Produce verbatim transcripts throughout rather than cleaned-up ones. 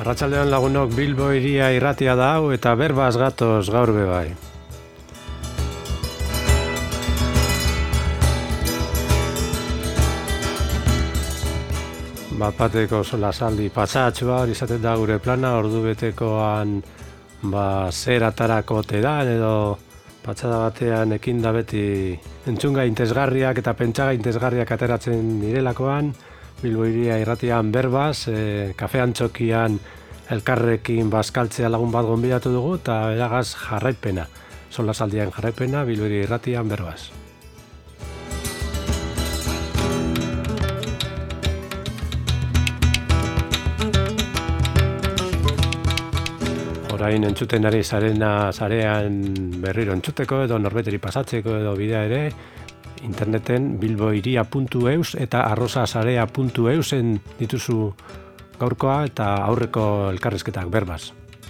Arratsaldean lagunok, Bilbo hiria irratia da hau eta berbaz gatoz gaur be bai. Bat-bateko solasaldi pasatxua hori izaten da gure plana, ordu betekoan ba, zer atarako tedan edo patxada batean ekin da beti entzunga intezgarriak eta pentsaga intezgarriak ateratzen direlakoan, Bilbo hiria irratian berbaz, e, kafean txokian elkarrekin bazkaltzea lagun bat gonbidatu dugu eta eragaz jarraipena, solasaldian jarraipena, Bilbo hiria irratian berbaz. Orain entzuten ari zarena zarean berriro entzuteko edo norbeteri pasatzeko edo bidea ere, interneten bilbohiria puntu eus eta arrosasarea puntu eusen dituzu gaurkoa eta aurreko elkarrizketak berbaz.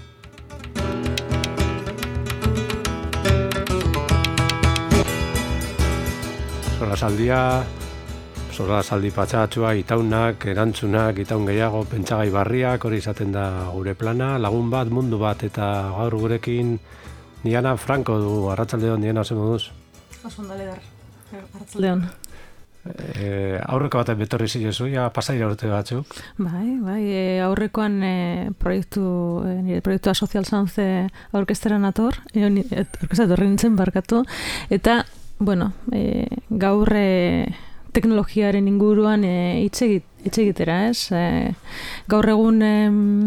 Solasaldia, solasaldi patxatxua, itaunak, erantzunak, itaun gehiago, pentsagai barriak, hori izaten da gure plana, lagun bat, mundu bat, eta gaur gurekin Diana Franco du, arratsaldeon, Diana, zer moduz? Oso ondo leder, arratsaldeon. E, aurreko baten betorri zilezu, ja pasaira urte batzuk. Bai, bai, e, aurrekoan e, proiektu, e, nire proiektua Social Sanze aurkesteran ator, e, aurkestatu horri nintzen barkatu, eta, bueno, e, gaur e, teknologiaren inguruan hitz e, egitera, ez? E, gaur egun e,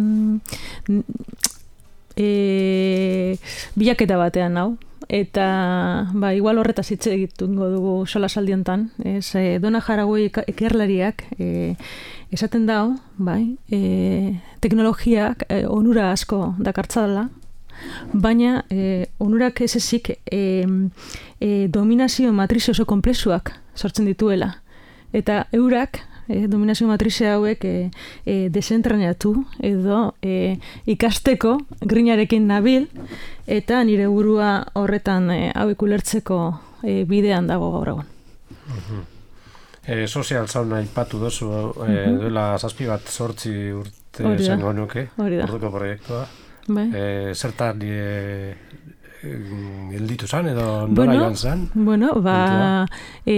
e, bilaketa batean hau, eta ba, igual horretaz hitz egitungo dugu solasaldiontan, ez? E, Dona Jaragoi ikerlariak e, esaten dau, bai, e, teknologiak e, onura asko dakartzadala, baina e, onurak ez ezik e, e, dominazio matrizio oso komplexuak sortzen dituela. Eta eurak, e, dominazio matrizia hauek e, e, desentrenatu edo e, ikasteko grinarekin nabil, eta nire burua horretan e, hauek ulertzeko e, bidean dago gaur egun. Uh-huh. E, social Sauna aipatu dozu, e, uh-huh. duela zazpi bat zortzi urte zengo nuke, orduko proiektua. Bai. E, zertan e, gelditu zan edo nora bueno, joan zan? Bueno, ba,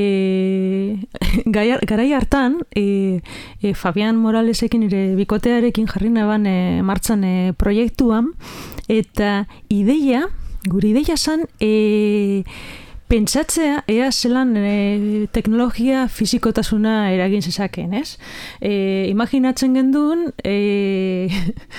e, garai hartan, e, e, Fabian Moralesekin nire bikotearekin jarri naban e, martzan e, proiektuan, eta ideia, gure ideia zan, e, pentsatzea ea zelan e, teknologia fizikotasuna eragin zezaken, ez? E, imaginatzen genduen, e,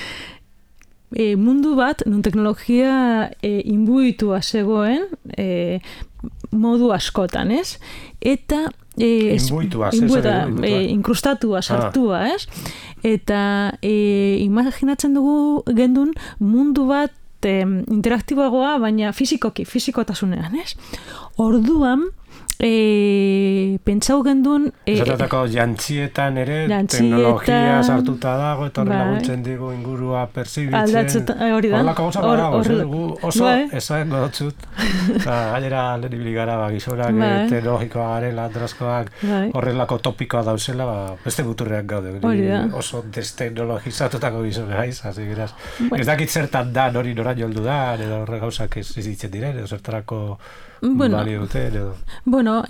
E, mundu bat, nun teknologia e, imbuitua zegoen e, modu askotan, ez? Eta e, imbuitua, imbuitua, e, inkrustatua, sartua, ez? Eta e, imaginatzen dugu gendun mundu bat e, interaktiboagoa, baina fizikoki, fizikotasunean, ez? Orduan, E, pentsau gendun e, Zatatako jantzietan ere jantzietan, teknologia sartuta dago eta horrela laguntzen digu ingurua perzibitzen hori da oso ezaen godotzut gainera lehen ibili gara gizorak teknologikoa garela andrazkoak horrelako topikoa dauzela ba, beste buturreak gaude oso desteknologizatutako gizone haiz ez dakit zertan da nori nora joldu da edo horre gauzak ez ditzen diren edo zertarako Bueno, balio dute, edo. Bueno,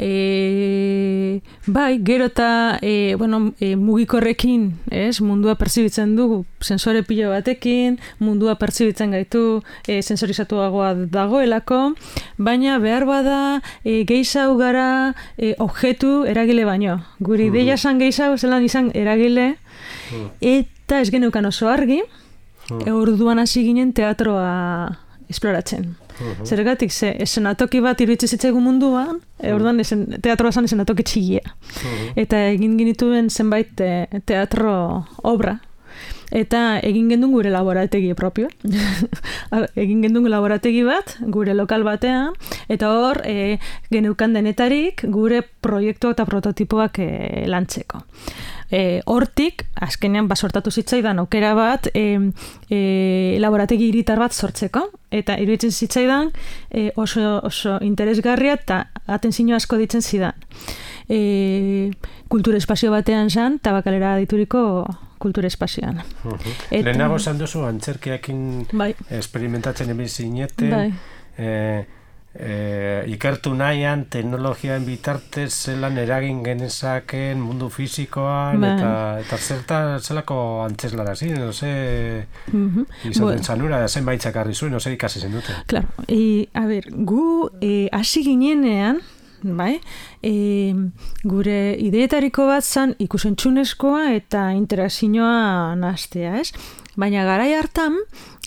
e, bai, gero eta e, bueno, e, mugikorrekin, ez, mundua pertsibitzen dugu sensore pilo batekin, mundua pertsibitzen gaitu e, sensorizatuagoa dagoelako, baina behar bada e, gehiago gara e, objektu eragile baino. Guri ideia zan gehiago, zelan izan eragile, eta ez geneukan oso argi, e, orduan hasi ginen teatroa esploratzen. Uh-huh. Zergatik, ze, esenatoki bat iruditzen zitzaigun munduan, e, orduan esen, teatroa zan esenatoki txigia. Uh-huh. Eta egin ginituen zenbait te, teatro obra, eta egin gendun gure laborategi propio. egin gendun laborategi bat, gure lokal batean, eta hor, e, geneukan denetarik gure proiektu eta prototipoak e, lantzeko. E, hortik, azkenean basortatu zitzaidan aukera bat e, e, laborategi hiritar bat sortzeko, eta iruditzen zitzaidan e, oso, oso interesgarria eta atentzio asko ditzen zidan. E, kultura espazio batean zan, Tabakalera dituriko kultura espazioan. Uh-huh. Lehenago esan duzu, antzerkiakin bai. Experimentatzen ebin zineten, bai. eh, eh, ikertu nahian, teknologian bitartez zelan eragin genezaken mundu fisikoan, bai. eta, eta zerta, zelako antzeslara ziren, no ze, uh-huh. izaten bueno. zanura, zen baitzak arri zuen, no ze ikasi zen dute. Claro, e, a ver, gu e, hasi ginenean, bai, e, gure ideetariko bat zan ikusentzunezkoa eta interakzioa nahaztea, ez? Baina garai hartan,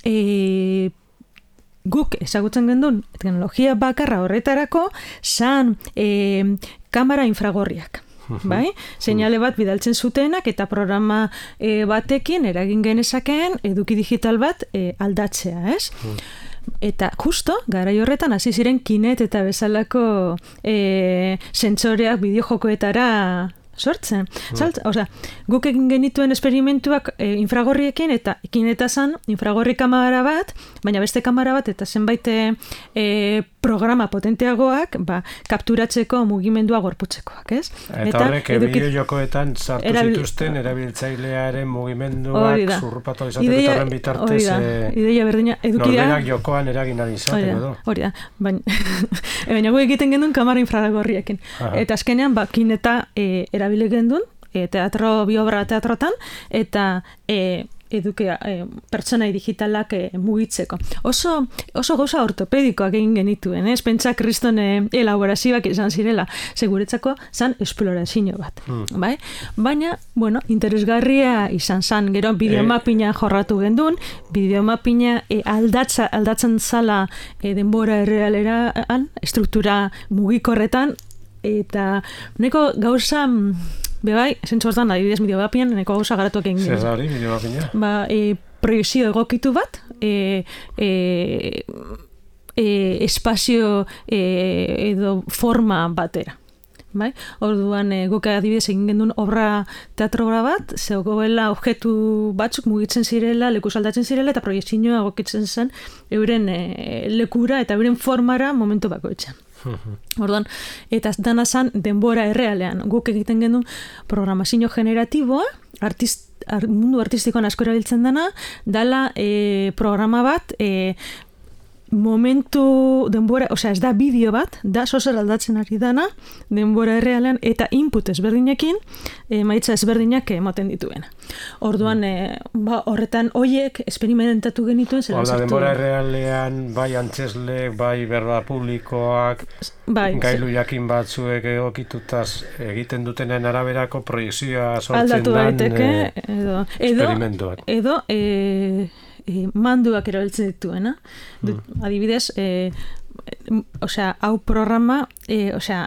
e, guk ezagutzen gendun teknologia bakarra horretarako zan e, kamera infragorriak. Bai? Seinale bat bidaltzen zutenak eta programa e, batekin eragin genezakeen eduki digital bat e, aldatzea, ez? Eta justo, garai horretan hasi ziren Kinect eta bezalako e, sentsoreak bideojokoetara sortzen. Mm. Zalt, osea, guk egin genituen esperimentuak e, infragorriekin eta Kinecta zan infragorri kamera bat, baina beste kamera bat eta zenbait e, programa potenteagoak, ba, kapturatzeko mugimendua gorputzekoak, ez? Eta, eta horrek edukit... bideo-jokoetan sartu erabil... zituzten erabiltzailearen mugimenduak zurrupatu izatek eta horren bitartez e... ideia berdina edukidea norberak jokoan eragin ari izateko edo. Hori da, baina baina gu egiten gendun kamera infragorriekin. Eta azkenean, ba, Kinecta e, erabile gendun, e, teatro, biobra teatrotan, eta e, eduke e, pertsonai digitalak e, mugitzeko. Oso, oso gauza ortopedikoak egin genituen, ez? Pentsa kriston e, elaborazioak izan zirela, seguretzako zan esplorazio bat. Hmm. Bai? Baina, bueno, interesgarria izan zan, gero bideomapina jorratu gendun, bideomapina e, aldatza, aldatzen zala e, denbora errealeran, struktura mugikorretan, eta neko gauza... Be bai, zentzu hortan, adibidez bideomapian, neko gauza garatuak egin. Zer da hori, bideomapina? Ba, e, proiekzio egokitu bat, e, e, e, espazio e, edo forma batera. Bai? Orduan, e, guk adibidez egin gendun obra teatrogra bat, zegoela objektu batzuk mugitzen zirela, leku saldatzen zirela, eta proiekzioa egokitzen zen euren e, lekura eta euren formara momentu bakoitzan. Orduan, eta dana zan denbora errealean. Guk egiten genuen programazio generatiboa, artist, art, mundu artistikoan asko erabiltzen dena, dala e, programa bat, e, momentu denbora, osea ez da bideo bat, da sozer aldatzen ari dana, denbora errealean, eta input ezberdinekin, emaitza ezberdinak ematen dituen. Orduan, e, ba, horretan hoiek esperimentatu genituen zelan sartu. Denbora errealean, bai antzesle, bai berba publikoak, bai, gailu jakin batzuek egokitutaz egiten dutenen araberako proiekzioa sortzen aldatu dan daiteke, e, edo, esperimentuak. Edo, edo e, e, manduak erabiltzen dituena. Mm. Adibidez, e, osea, hau programa, e, osea,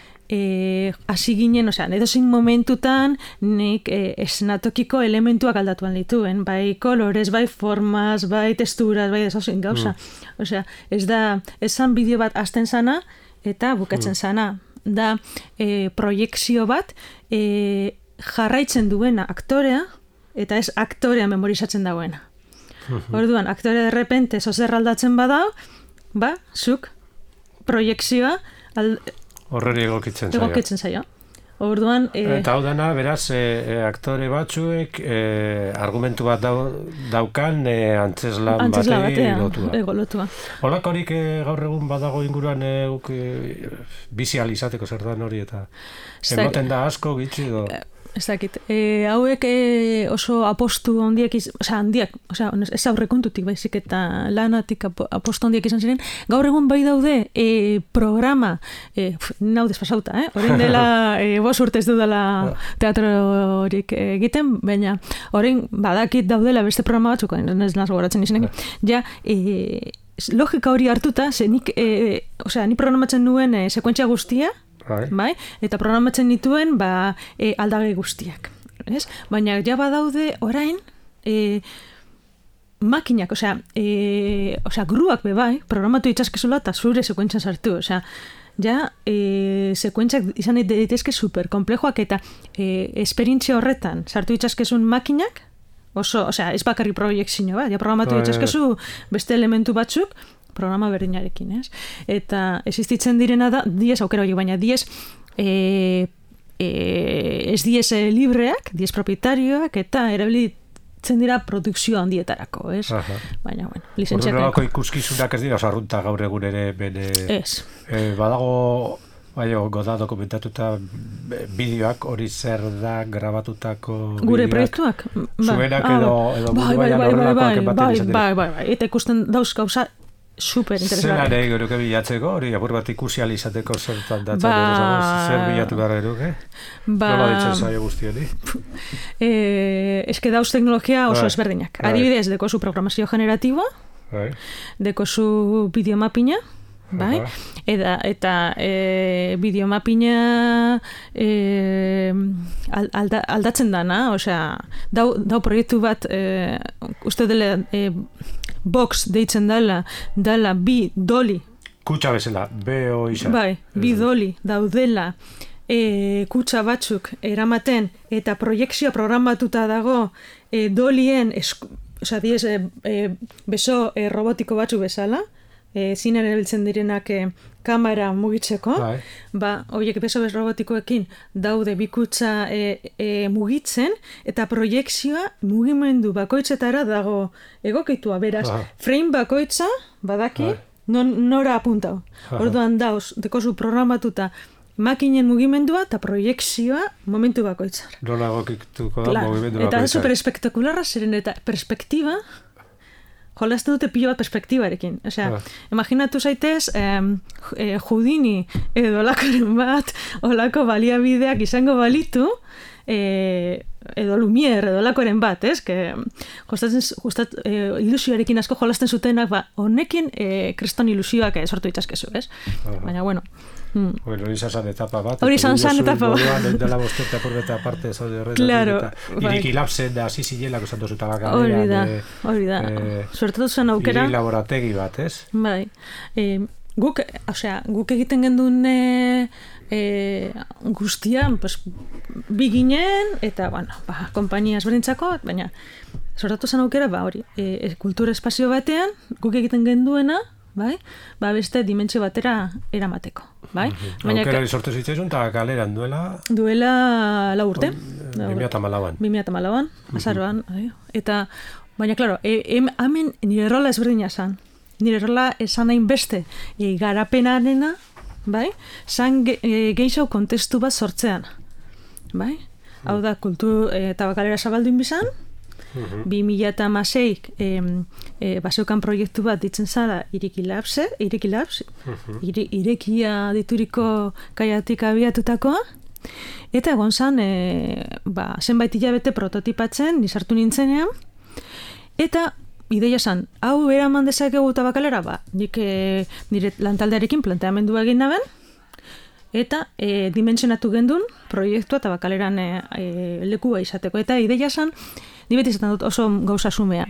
e, hasi ginen, osea, edozein momentutan nik e, esnatokiko elementuak aldatuan dituen, bai kolores, bai formas, bai texturas, bai edozein gauza. Mm. Osea, ez da, esan bideo bat hasten sana eta bukatzen mm. sana. Da, e, proiekzio bat e, jarraitzen duena aktorea eta ez aktorea memorizatzen dagoena. Orduan, aktorea de repente zozer aldatzen bada, ba, zuk proiekzioa horreri egokitzen zaio. Egokitzen zaio. Orduan, e... eta hau dana, beraz, e, e, aktore batzuek e, argumentu bat dau, daukan e, antzeslan antzesla batei batea, lotua. Ego lotua. Holakorik e, gaur egun badago inguruan e, e, bizi alizateko zer dan hori eta emoten da asko gitzi do... Ez dakit, e, hauek e, oso apostu handiak, iz, oza, handiak, oza, ez aurrekontutik baizik eta lanatik apostu handiak izan ziren, gaur egun bai daude e, programa, e, nau despasauta, eh? Orain dela e, bos urtez dudala teatro horik egiten, baina orain badakit daudela beste programa batzuk, ez nazo goratzen izenek, ja, e, logika hori hartuta, ze nik, e, oza, nik programatzen nuen e, sekuentzia guztia, bai. Bai? Eta programatzen dituen ba, e, aldagai guztiak. Ez? Baina ja badaude orain e, makinak, osea, e, osea, gruak be bai, programatu itxaskezula eta zure sekuentzia sartu. Osea, ja e, sekuentziak izan daitezke super komplejoak eta e, esperientzia horretan sartu itxaskezun makinak, oso, osea, ez bakarri proiektzio bat, ja programatu itxaskezu beste elementu batzuk, programa berdinarekin, ez? Eta existitzen direna da, diez aukera hori, baina diez e, e, ez diez libreak, diez propietarioak, eta erabiltzen dira produkzio handietarako, ez? Aha. Baina, bueno, lizentziak... Orduan ikuskizunak ez dira, osarrunta gaur egun ere bene... Ez. Eh, badago... Bai, goda dokumentatuta bideoak hori zer da grabatutako bideoak. Gure proiektuak? Zuenak edo, edo mundu baian horrelakoak ematen izaten. Bai, bai, bai, eta ikusten dauz gauza super interesgarri. Zer nahi geruke bilatzeko, hori apur bat ikusi alizateko zertan datzen, ba... zer bilatu behar geruke? Ba... Nola ditzen zaio guzti hori? Eh, eske dauz teknologia oso ezberdinak. Adibidez, deko zu programazio generatiboa, deko zu bideomapina, bai? Eta, eta e, bideomapina e, alda, aldatzen dana, osea, dau, dau proiektu bat, e, uste dela, e, box deitzen dela, dela bi doli. Kutsa bezala, B O izan. Bai, bi doli daudela e, kutsa batzuk eramaten, eta proiekzioa programatuta dago e, dolien, esku, osea, diez, e, e, beso e, robotiko batzuk bezala, E, zinen erabiltzen direnak e, kamera mugitzeko, bai. Ba, horiek beso bez robotikoekin daude bikutsa e, e, mugitzen, eta proiekzioa mugimendu bakoitzetara dago egokitua, beraz, aha. Frame bakoitza, badaki, non, nora apuntau. Orduan dauz, dekozu programatuta makinen mugimendua eta proiekzioa momentu bakoitzar. Nola egokituko da mugimendu bakoitzar. Eta super espektakularra ziren, eta perspektiba, jolasten dute pilo bat perspektibarekin. Osea, ah. Imaginatu zaitez, eh, eh, Houdini edo olakoren bat, olako baliabideak izango balitu, eh, edo Lumiere edo olakoren bat, ez? Que, jostatzen, jostat, eh, ilusioarekin asko jolasten zutenak, ba, honekin eh, kriston ilusioak eh, sortu itzazkezu, ez? Ah. Baina, bueno... Hmm. Bueno, hori izan etapa bat. Hori izan etapa bat. Dela bosteta porbeta aparte zaude horretan. Claro. Iriki labzen da, zizi jelak usan dozu tabakalera. Hori da, hori da. Eh, Suertatu zen aukera. Iri laborategi bat, ez? Bai. Eh, guk, osea, guk egiten genduen eh, eh, guztian, pues, bi ginen, eta, bueno, ba, kompainia ezberdintzako, baina, suertatu zen aukera, ba, hori, eh, kultura espazio batean, guk egiten genduena, bai? Ba, beste dimentsio batera eramateko, bai? Mm-hmm. Aukera sortu zitzaizun, eta kaleran duela... Duela lau urte. bi mila hamalauan. bi mila hamalauan, azaroan. Mm-hmm. Eta, baina, klaro, e, em, hamen nire rola ezberdina zan. Nire rola esan hain beste e, garapenarena, bai? Zan ge, e, geixau kontestu bat sortzean, bai? Mm. Hau da, kultu e, tabakalera zabalduin bizan, Uh-huh. bi mila hamasei e, e, baseukan proiektu bat ditzen zara Ireki Labs, Ireki Labs, uh-huh. ire, irekia dituriko kaiatik abiatutakoa, eta egon zan, e, ba, zenbait hilabete prototipatzen, nizartu nintzenean, eta ideia zan, hau eraman dezakegu tabakalera, ba, nik e, nire lantaldearekin planteamendua egin naben, eta e, dimentsionatu gendun proiektua tabakaleran e, e, lekua izateko, eta ideia zan, ni beti izaten dut oso gauza sumea.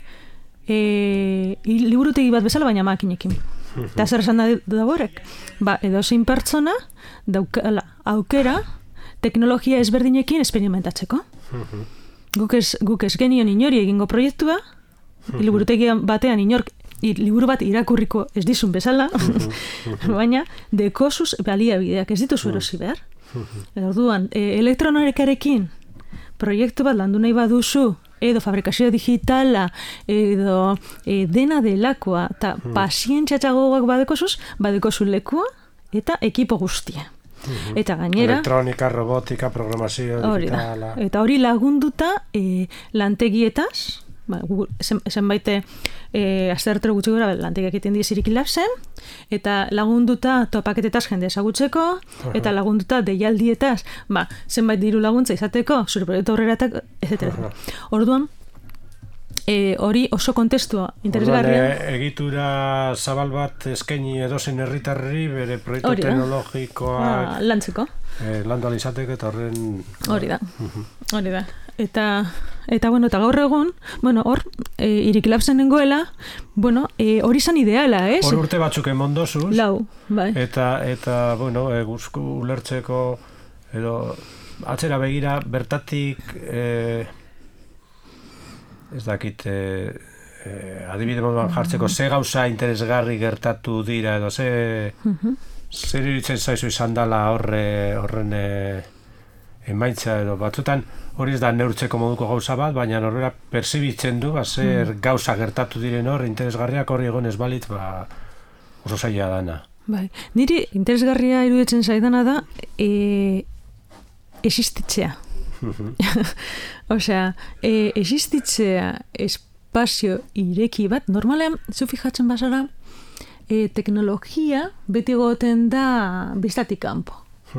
E, liburutegi bat bezala, baina makinekin. Eta zer esan da dagoerek? Ba, edozein pertsona daukala aukera teknologia ezberdinekin experimentatzeko. Guk ez, guk ez genion inori egingo proiektua, liburutegi batean inork liburu bat irakurriko ez dizun bezala, baina dekosuz baliabideak ez dituzu erosi behar. Orduan, e, elektronorekarekin proiektu bat landu nahi baduzu, edo fabrikazio digitala, edo e, dena delakoa, eta hmm. pasientziatxagoak badekosuz, badekozu lekua, eta ekipo guztia. Hmm. Eta gainera... Elektronika, robotika, programazio digitala... Eta hori lagunduta e, lantegietaz, ba, zen, zenbaite e, aztertero gutxi gora lantegiak egiten diez Ireki Labsen, eta lagunduta topaketetaz jende ezagutzeko, uh-huh. eta lagunduta deialdietaz, ba, zenbait diru laguntza izateko, zure proiektu aurreratak, et cetera. Uh-huh. Orduan, e, hori oso kontestua interesgarria. Orduan, e, egitura zabal bat eskaini edozen herritarri bere proiektu hori teknologikoa... Ah, lantzeko. E, landu alizateko eta horren... Hori da, uh-huh. hori da. Eta, eta, bueno, eta gaur egun, bueno, hor, e, Ireki Labsen nengoela, bueno, e, hori zan ideala, ez? Hor urte batzuk emondozuz. Lau, bai. Eta, eta bueno, e, guzku ulertzeko, edo, atzera begira, bertatik, e, ez dakit, e, e, adibide moduan jartzeko, ze gauza interesgarri gertatu dira, edo, ze, uh-huh. zer iritzen zaizu izan dela horre, horren, e, emaitza edo batzutan hori ez da neurtzeko moduko gauza bat, baina horrela perzibitzen du, ba, zer mm. gauza gertatu diren hor, interesgarriak horri egon ez balit, ba, oso zaila dana. Bai, niri interesgarria iruditzen zaidana da, e, existitzea. Osea, e, existitzea espazio ireki bat, normalean, zu fijatzen bazara, e, teknologia beti goten da biztatik kanpo.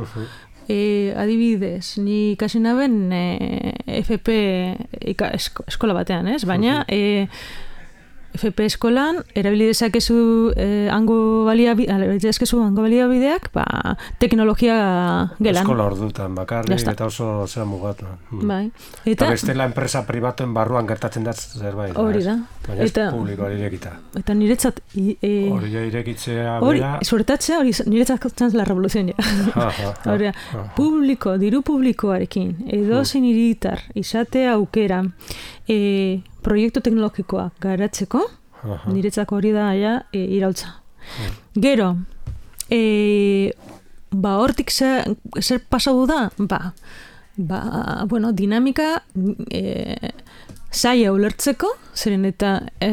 E, adibidez, ni kasi naben e, F P ika, esko, eskola batean, ez? Baina e, F P eskolan erabili dezakezu eh, hango baliabideak, hango baliabideak, ba, teknologia gelan. Eskola ordutan bakarrik eta oso zera mugatu. Hmm. Bai. Eta, eta bestela enpresa pribatuen barruan gertatzen da zerbait. Hori da. Baina ez publiko hori irekita. Eta niretzat... E, hori irekitzea hori, bera... Suertatzea hori niretzat zenz la revoluzion ja. Hori da. Publiko, diru publikoarekin, edo zein hiritar, izate aukera, e, proiektu teknologikoa garatzeko, uh-huh. niretzako hori da ja, e, iraultza. Uh-huh. Gero, e, ba, hortik zer, zer pasau da? Ba, ba, bueno, dinamika e, zaila ulertzeko, zeren eta e,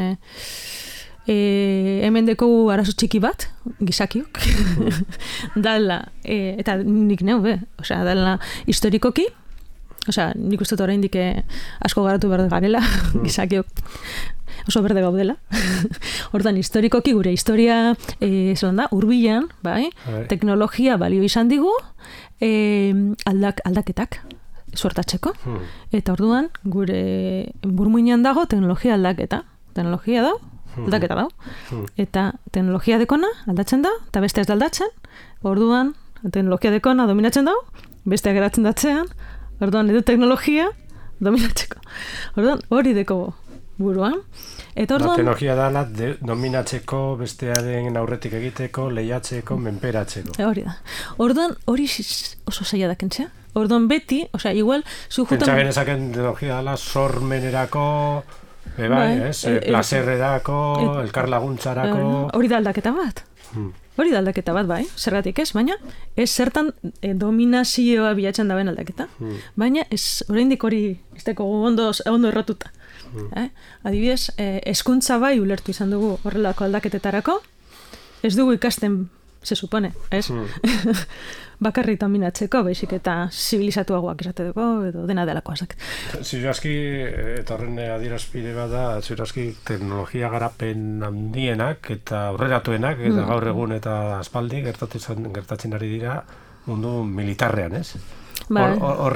e, hemen deko arazo txiki bat, gizakiok, uh-huh. dala, e, eta nik neu, be, osea, dala historikoki, osea, nik uste oraindik asko garatu behar garela, gizakiok oso berde gaudela. Hortan, historikoki gure historia e, zelan da, hurbilan, bai, teknologia balio izan digu, e, aldak, aldaketak suertatzeko. Hmm. Eta orduan, gure burmuinean dago teknologia aldaketa. Teknologia dago, aldaketa dago. Hmm. Eta teknologia dekona aldatzen da, eta beste ez da aldatzen. Orduan, teknologia dekona dominatzen dago, beste geratzen datzean, orduan, edo teknologia dominatzeko. Orduan, hori deko buruan. Eta orduan... teknologia dana de, dominatzeko, bestearen aurretik egiteko, lehiatzeko, menperatzeko. Hori da. Orduan, hori oso zaila da kentzea. Orduan, beti, osea, igual... Pentsa genezaken teknologia dala sormenerako, bebai, bai, ez? E, plazerrerako, e, elkarlaguntzarako... Hori da aldaketa bat. Hmm. Hori da aldaketa bat, bai, zergatik ez, baina ez zertan e, dominazioa bilatzen daben aldaketa. Hmm. Baina ez oraindik hori izteko ondo, ondo erratuta. Hmm. Eh? Adibidez, eh, hezkuntza bai ulertu izan dugu horrelako aldaketetarako, ez dugu ikasten, se supone, ez? Hmm. Bakarrik dominatzeko, baizik eta zibilizatuagoak izateko, edo dena delako azak. Ziurazki, eta horren adierazpide bat da, ziurazki teknologia garapen handienak eta aurreratuenak, eta mm. gaur egun eta aspaldi gertatzen, gertatzen ari dira mundu militarrean, ez? Hor, hor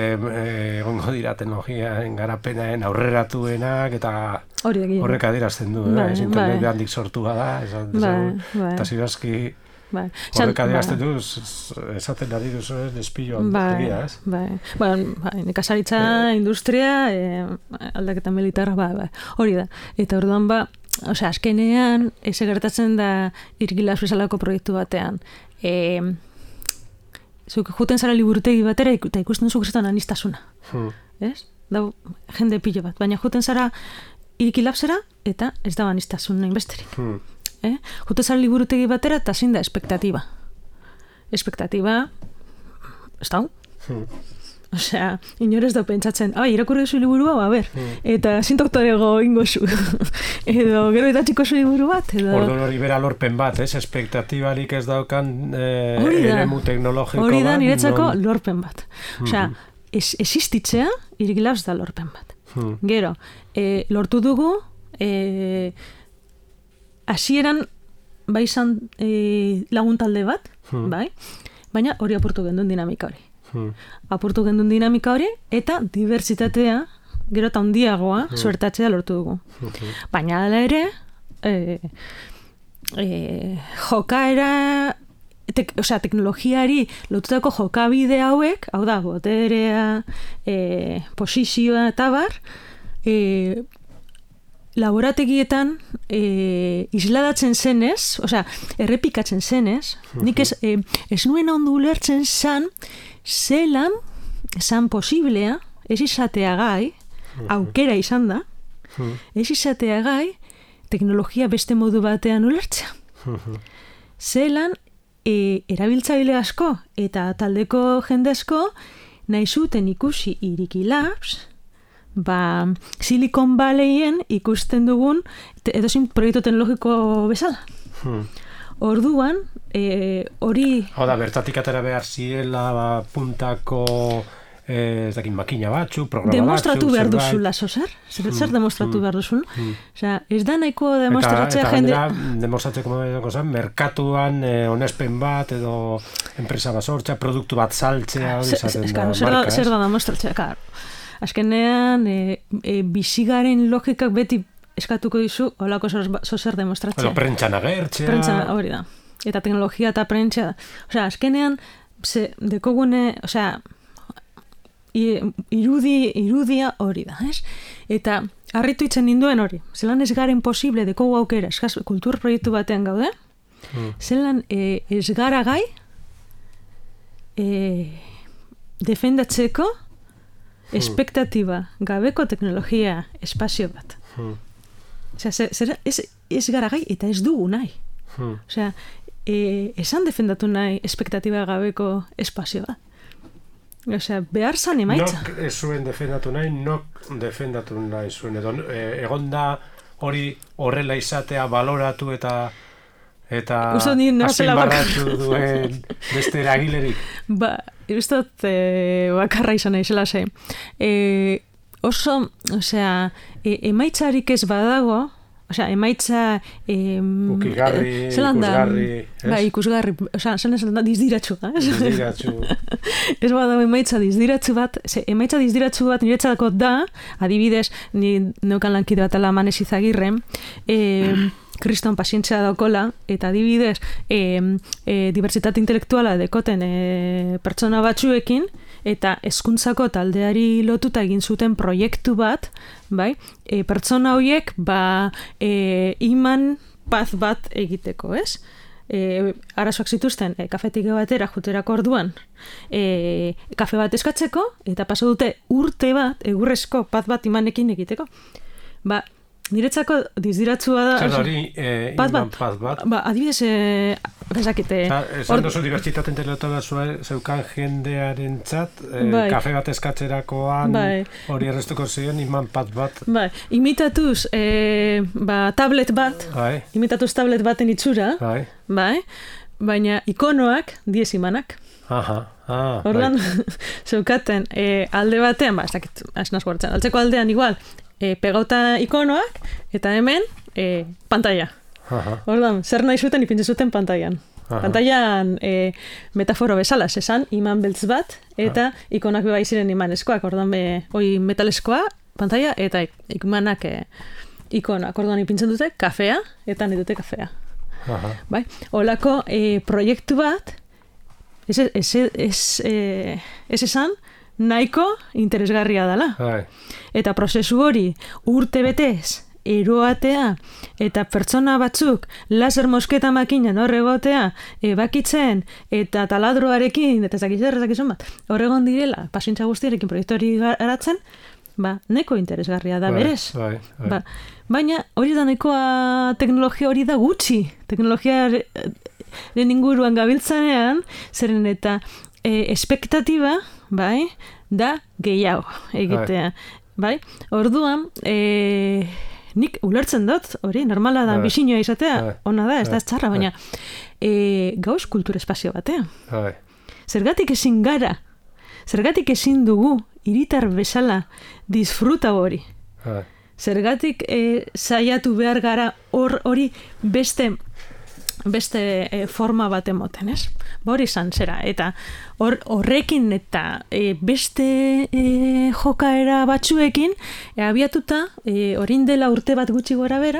egongo e, dira teknologiaen garapenaen aurreratuenak eta horrek adierazten du, bai, ez? Internet bai. Handik sortua da, esan, bai, bai. Eta ziurazki Bai. Horrek adierazten du, esaten ari duzu ez, despillo aldegia, ez? Bai, bai, bai, nekazaritza, industria, eh, aldaketa militarra, bai, bai, hori da. Eta orduan ba, osea, azkenean, ez gertatzen da irgilaz bezalako proiektu batean. E, zuk juten zara liburutegi batera, eta ikusten zuk zetan anistasuna, hmm. ez? Da, jende pilo bat, baina juten zara irgilazera, eta ez da anistasun nahin besterik. Hmm. Eh? Jute zara liburutegi batera eta zein da espektatiba. Espektatiba, ez da? Hmm. Osea, inorez da pentsatzen, ah, irakurri duzu liburu hau, a ber, hmm. eta zein doktorego ingozu. Edo, gero idatziko zu liburu bat. Edo... Orduan hori bera lorpen bat, ez? Espektatibarik ez daukan eh, eremu teknologiko bat. Hori da, niretzako non... lorpen bat. Osea, es, existitzea, irgilaz da lorpen bat. Hmm. Gero, eh, lortu dugu, eh, hasieran bai izan e, lagun talde bat, hmm. bai, baina hori apurtu gendun dinamika hori. Hmm. Apurtu gendun dinamika hori, eta diversitatea, gero eta handiagoa, hmm. suertatzea lortu dugu. Hmm. Baina ala ere, e, e, jokaera, tek, osea, teknologiari lotutako jokabide hauek, hau da, boterea, e, posizioa eta bar, e, laborategietan e, isladatzen zenez, osea, errepikatzen zenez, nik ez, e, ez nuen ondo ulertzen zan, zelan, zan posiblea, ez izatea gai, aukera izan da, ez izatea gai, teknologia beste modu batean ulertzea. Zelan, e, erabiltzaile asko, eta taldeko jende asko, nahi zuten ikusi Iriki Labs, ba, Silicon Valleyen ikusten dugun edozein proiektu teknologiko bezala. Hmm. Orduan, eh, hori... Hau da, bertatik atera behar ziela ba, puntako eh, ez dakit makina batzu, programa demostratu batzu, behar zerbait. duzula, zo zer? Zer, zer Hmm, demostratu hmm, behar duzula? hmm. Osea, ez da nahiko demostratzea eta, eta jende... gainera, demostratzeko moduko zen, merkatuan eh, onespen bat edo enpresa bat sortzea, produktu bat saltzea, hori izaten da, zer da, marka, zer da demostratzea, klar. Azkenean, e, e, bizigaren logikak beti eskatuko dizu, holako zozer demostratzea. Edo prentxan agertzea. Prentxan, hori da. Eta teknologia eta prentxa. Osea, azkenean, ze, dekogune, osea, irudi, irudia hori da, ez? Eta harritu itzen ninduen hori. Zelan ez garen posible dekogu aukera, eskaz, kultur proiektu batean gaude, hmm. zelan e, ez gara gai e, defendatzeko hmm. espektatiba gabeko teknologia espazio bat. Hmm. Osea, zer, zer, ez, ez gara gai eta ez dugu nahi. Hmm. Osea, e, esan defendatu nahi espektatiba gabeko espazio bat. Osea, behar zan emaitza. Nok ez zuen defendatu nahi, nok defendatu nahi zuen. Edo, e, egon da hori horrela izatea baloratu eta eta azpimarratu duen beste eragilerik. Ba, iruztot e, bakarra izan naizela ze. E, oso, osea, e, emaitzarik ez badago, osea, emaitza e, ukigarri, e, ikusgarri, ez? Ba, ikusgarri, osea, zelan da dizdiratxu, eh? Dizdiratxu. Ez badago emaitza dizdiratxu bat, ze, emaitza dizdiratxu bat niretzako da, adibidez, ni neukan lankide bat ala Manez Izagirre, e, kriston pazientzia daukola, eta adibidez, e, e, diversitate intelektuala dekoten e, pertsona batzuekin, eta hezkuntzako taldeari lotuta egin zuten proiektu bat, bai, e, pertsona horiek, ba, e, iman paz bat egiteko, ez? E, arazoak zituzten, e, kafetik batera juterako orduan, e, kafe bat eskatzeko, eta paso dute urte bat, egurrezko paz bat imanekin egiteko. Ba, niretzako dizdiratzua da... Zer hori, eh, iman paz bat? Ba, adibidez, eh, bezakite... Esan dozu dibertsitate intelektuala zeukan jendearen txat, eh, bai. Kafe bat eskatzerakoan bai. Hori errestuko ziren iman paz bat. Bai, imitatuz eh, ba, tablet bat, bai. imitatuz tablet baten itxura, bai. Bai, baina ikonoak diez imanak. Aha, ah, ordan, bai. zeukaten eh, alde batean, ba, ez dakit, ez nazko hartzen, altzeko aldean igual, E, pegauta ikonoak, eta hemen e, pantalla. Aha. Ordan, zer nahi zuten ipintze zuten pantailan. Aha. Pantailan e, metaforo bezala, esan iman beltz bat, eta aha. ikonak beba iziren imanezkoak, ordan be, oi metaleskoa, pantalla, eta imanak e, ikonak. Ordan ipintzen dute kafea, eta nahi dute kafea. Aha. Bai? Olako e, proiektu bat, ez, ez, ez, e, ez esan, nahiko interesgarria dela. Bai. Eta prozesu hori urte betez eroatea eta pertsona batzuk laser mosketa makinan horregotea ebakitzen eta taladroarekin eta zakizzer, zakizun bat horregon direla, pasintza guztiarekin proiektu hori garatzen, ba, neko interesgarria da bai, berez. Bai, bai. Ba, baina hori da nekoa teknologia hori da gutxi. Teknologiaren inguruan gabiltzanean, zeren eta e, espektatiba, bai, da gehiago egitea. Bai, orduan, e, nik ulertzen dut, hori, normala da, bizinoa izatea, bai. Ona da, ez da ez txarra, baina e, gauz kultur espazio batean. Bai. Zergatik ezin gara, zergatik ezin dugu hiritar bezala disfruta hori. Bai. Zergatik e, saiatu behar gara hor hori beste beste e, forma bat emoten, ez? Ba hori izan zera, eta hor, horrekin eta e, beste e, jokaera batzuekin e, abiatuta, e, orain dela urte bat gutxi gora bera,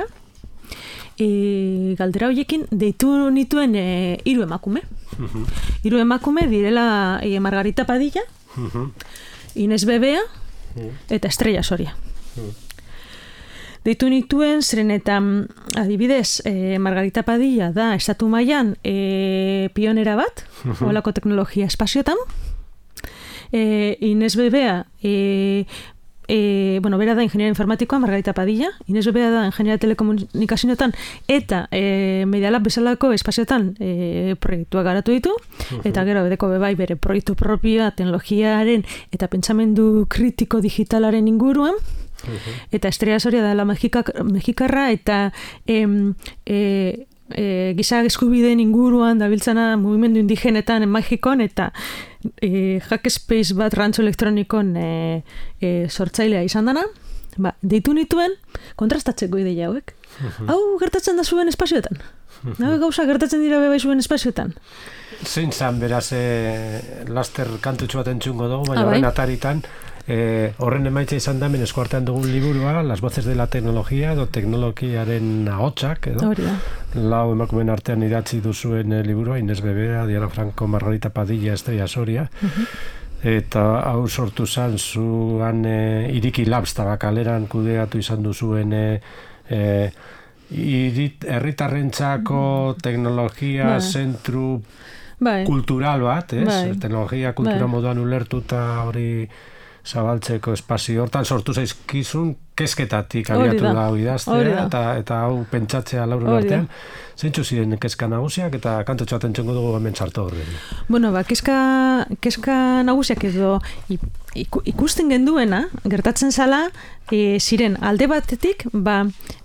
e, galdera horiekin deitu nituen e, hiru emakume. Uh-huh. Hiru emakume direla e, Margarita Padilla, uh-huh. Inez Bebea, uh-huh. eta Estrella Soria. Uh-huh. Deitu nituen, zeren eta adibidez, e, Margarita Padilla da estatu mailan e, pionera bat, uh-huh. olako teknologia espaziotan. E, Inez Bebea e, e, bueno, bera da ingenieria informatikoa, Margarita Padilla, Inez bera da ingenieria telekomunikazioetan, eta e, Media Lab bezalako espazioetan e, proiektuak garatu ditu, eta gero bedeko bebai bere proiektu propioa, teknologiaren eta pentsamendu kritiko digitalaren inguruan, eta Estrella Soria da la mexikarra, eta em, e, e, giza eskubideen inguruan dabiltzana mugimendu indigenetan en Mexikon, eta e, Hackspace bat rantzo elektronikon e, e, sortzailea izan dana, ba, deitu nituen kontrastatzeko ideia hauek. Hau gertatzen da zuen espazioetan? Hau gauza gertatzen dira bebai zuen espazioetan? Zein zan, beraz, e, laster kantutxu bat entzungo dugu, baina ah, horren ataritan, E, horren emaitza izan da, hemen eskuartean dugun liburua, Las voces de la tecnología, edo teknologiaren ahotsak, edo Horria. lau emakumeen artean idatzi duzuen e, liburua, Inés Bebera, Diana Franco, Margarita Padilla, Estrella Soria, uh-huh. Eta hau sortu zan zuan e, Iriki Labs tabakaleran kudeatu izan duzuen e, e, irit, herritarrentzako teknologia Bai. zentru Bai. kultural bat, ez? Bai. Teknologia kultura Bai. moduan ulertuta hori zabaltzeko espazio hortan sortu zaizkizun kesketatik abiatu da hau idaztea eta, eta hau pentsatzea laurun artean. Zeintzu ziren kezka nagusiak eta kantotxo bat entzongo dugu hemen txarto horren. Bueno, ba, kezka, kezka nagusiak edo ikusten genduena, gertatzen zala, e, ziren alde batetik, ba,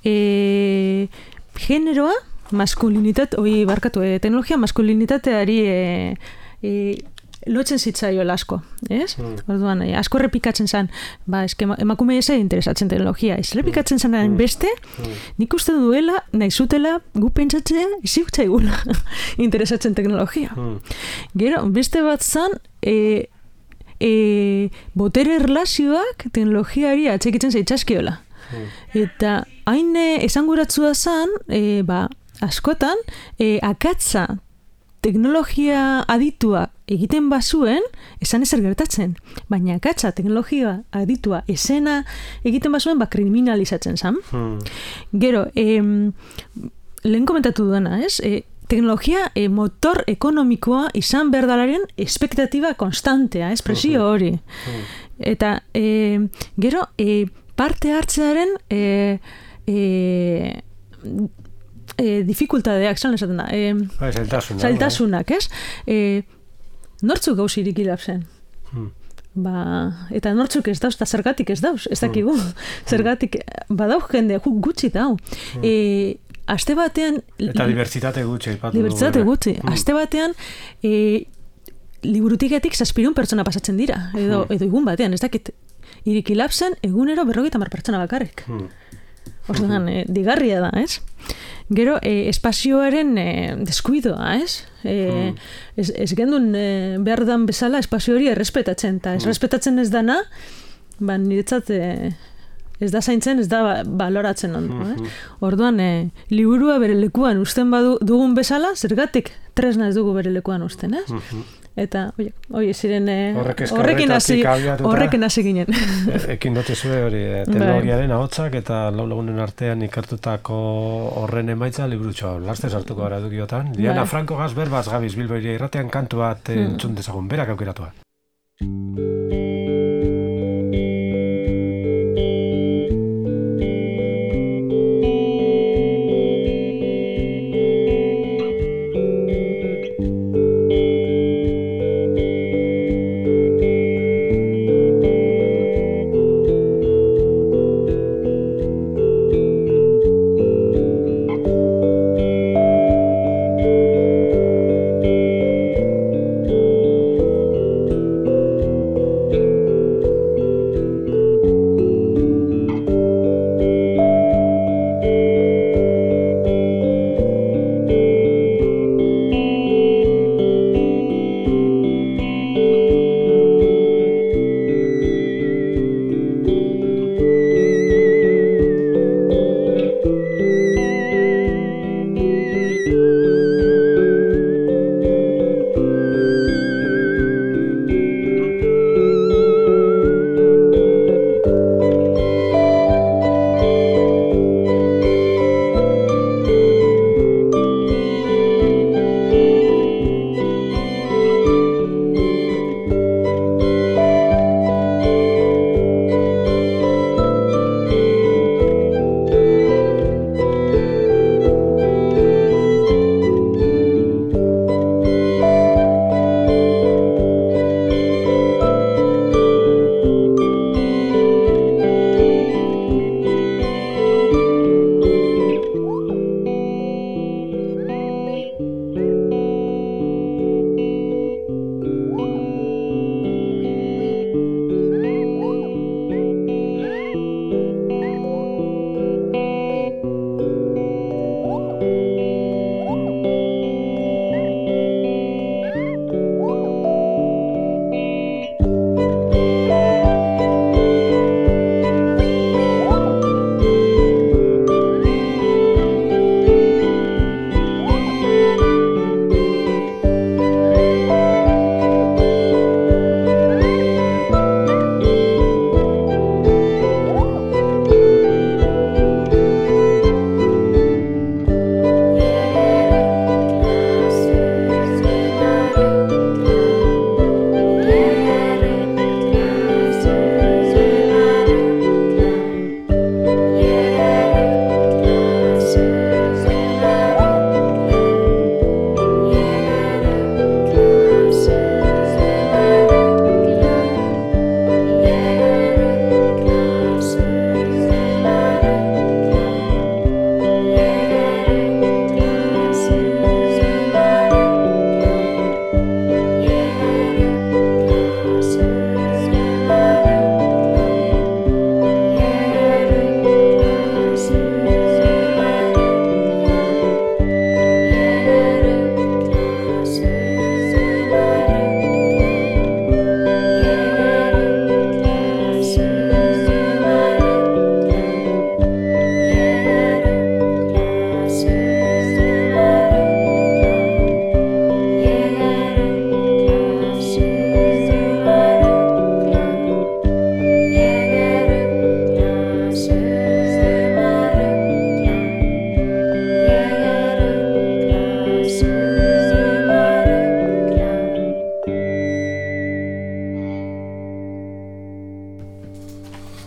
e, generoa, maskulinitate, oi barkatu, e, teknologia maskulinitateari e, e, lotzen zitzaio asko, ez? Mm. Orduan, eh, asko errepikatzen zen, ba, eske emakume ez interesatzen teknologia, ez errepikatzen zen mm. beste, mm. nik uste duela, nahi zutela, gu pentsatzea, izutzaigula interesatzen teknologia. Mm. Gero, beste bat zen, e, e, botere erlazioak teknologiari atxekitzen zaitzaskiola. Mm. Eta hain esanguratzua zen, e, ba, askotan, e, akatza teknologia aditua egiten bazuen, esan ezer gertatzen. Baina akatza teknologia aditua esena egiten bazuen, ba, kriminalizatzen zan. Hmm. Gero, em, lehen komentatu duena, ez? E, teknologia e, motor ekonomikoa izan berdalaren espektatiba konstantea, ez? Presio hori. Hmm. Eta, e, gero, e, parte hartzearen e, e, E, dificultadeak, zan esaten da. E, ba, zailtasunak. Zailtasunak, ez? E, nortzuk gauz Iriki Labsen. Hmm. Ba, eta nortzuk ez dauz, eta zergatik ez dauz, ez dakigu. Hmm. Zergatik, badauk jende, gutxi dau. Hmm. E, aste batean... Eta dibertsitate gutxi. Dibertsitate gutxi. Hmm. Aste batean, e, liburutiketik zazpirun pertsona pasatzen dira. Edo, hmm. edo egun batean, ez dakit. Iriki Labsen egunero berrogeita hamar pertsona bakarrik. Hmm. Orduan, e, digarria da, ez? Gero, e, espazioaren e, deskuidoa, ez? E, hmm. Ez, ez gendun e, behar dan bezala espazio hori errespetatzen, eta ez respetatzen ez dana, ba, niretzat e, ez da zaintzen, ez da baloratzen ondo. Hmm. Eh? Orduan, e, liburua bere lekuan usten badu dugun bezala, zergatik tresna ez dugu bere lekuan usten, ez? Hmm. Eta, oie, oie, ziren eh, horrekin hasi horrekin hasi ginen. Ekin dote zue hori, eh, teknologiaren ahotsak eta lau lagunen artean ikertutako horren emaitza liburutxo. Laste sartuko gara dukiotan. Diana Franco gaz berbaz gabiz Bilbo iria irratean kantu bat hmm. entzun dezagun, berak aukeratua.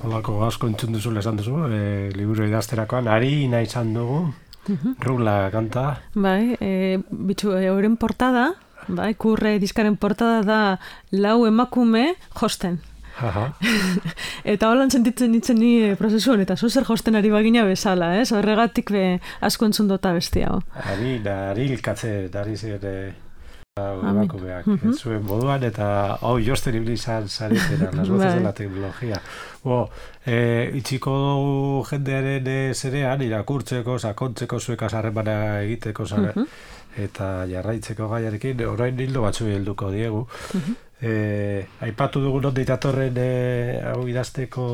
Holako asko entzun duzula esan duzu, e, liburu idazterakoan, ari nahi izan dugu, uh-huh. Rula kanta. Bai, e, bitxu, euren portada, bai, kurre diskaren portada da lau emakume josten. Aha. Eta holan sentitzen nintzen ni e, prozesu honetan, zo zer josten ari bagina bezala, ez? Horregatik be, asko entzun dota besti hau. Ari, ari ilkatze, ari zire emakumeak, uh-huh. Ez zuen moduan, eta hau josten ibilizan zaretena, las voces de la tecnologia. Bo, e, itxiko dugu jendearen zerean, irakurtzeko, sakontzeko, zuek azarremana egiteko, zare, uh-huh. Eta jarraitzeko gaiarekin, orain hildo batzu helduko diegu. Uh-huh. E, aipatu dugu non ditatorren e, hau idazteko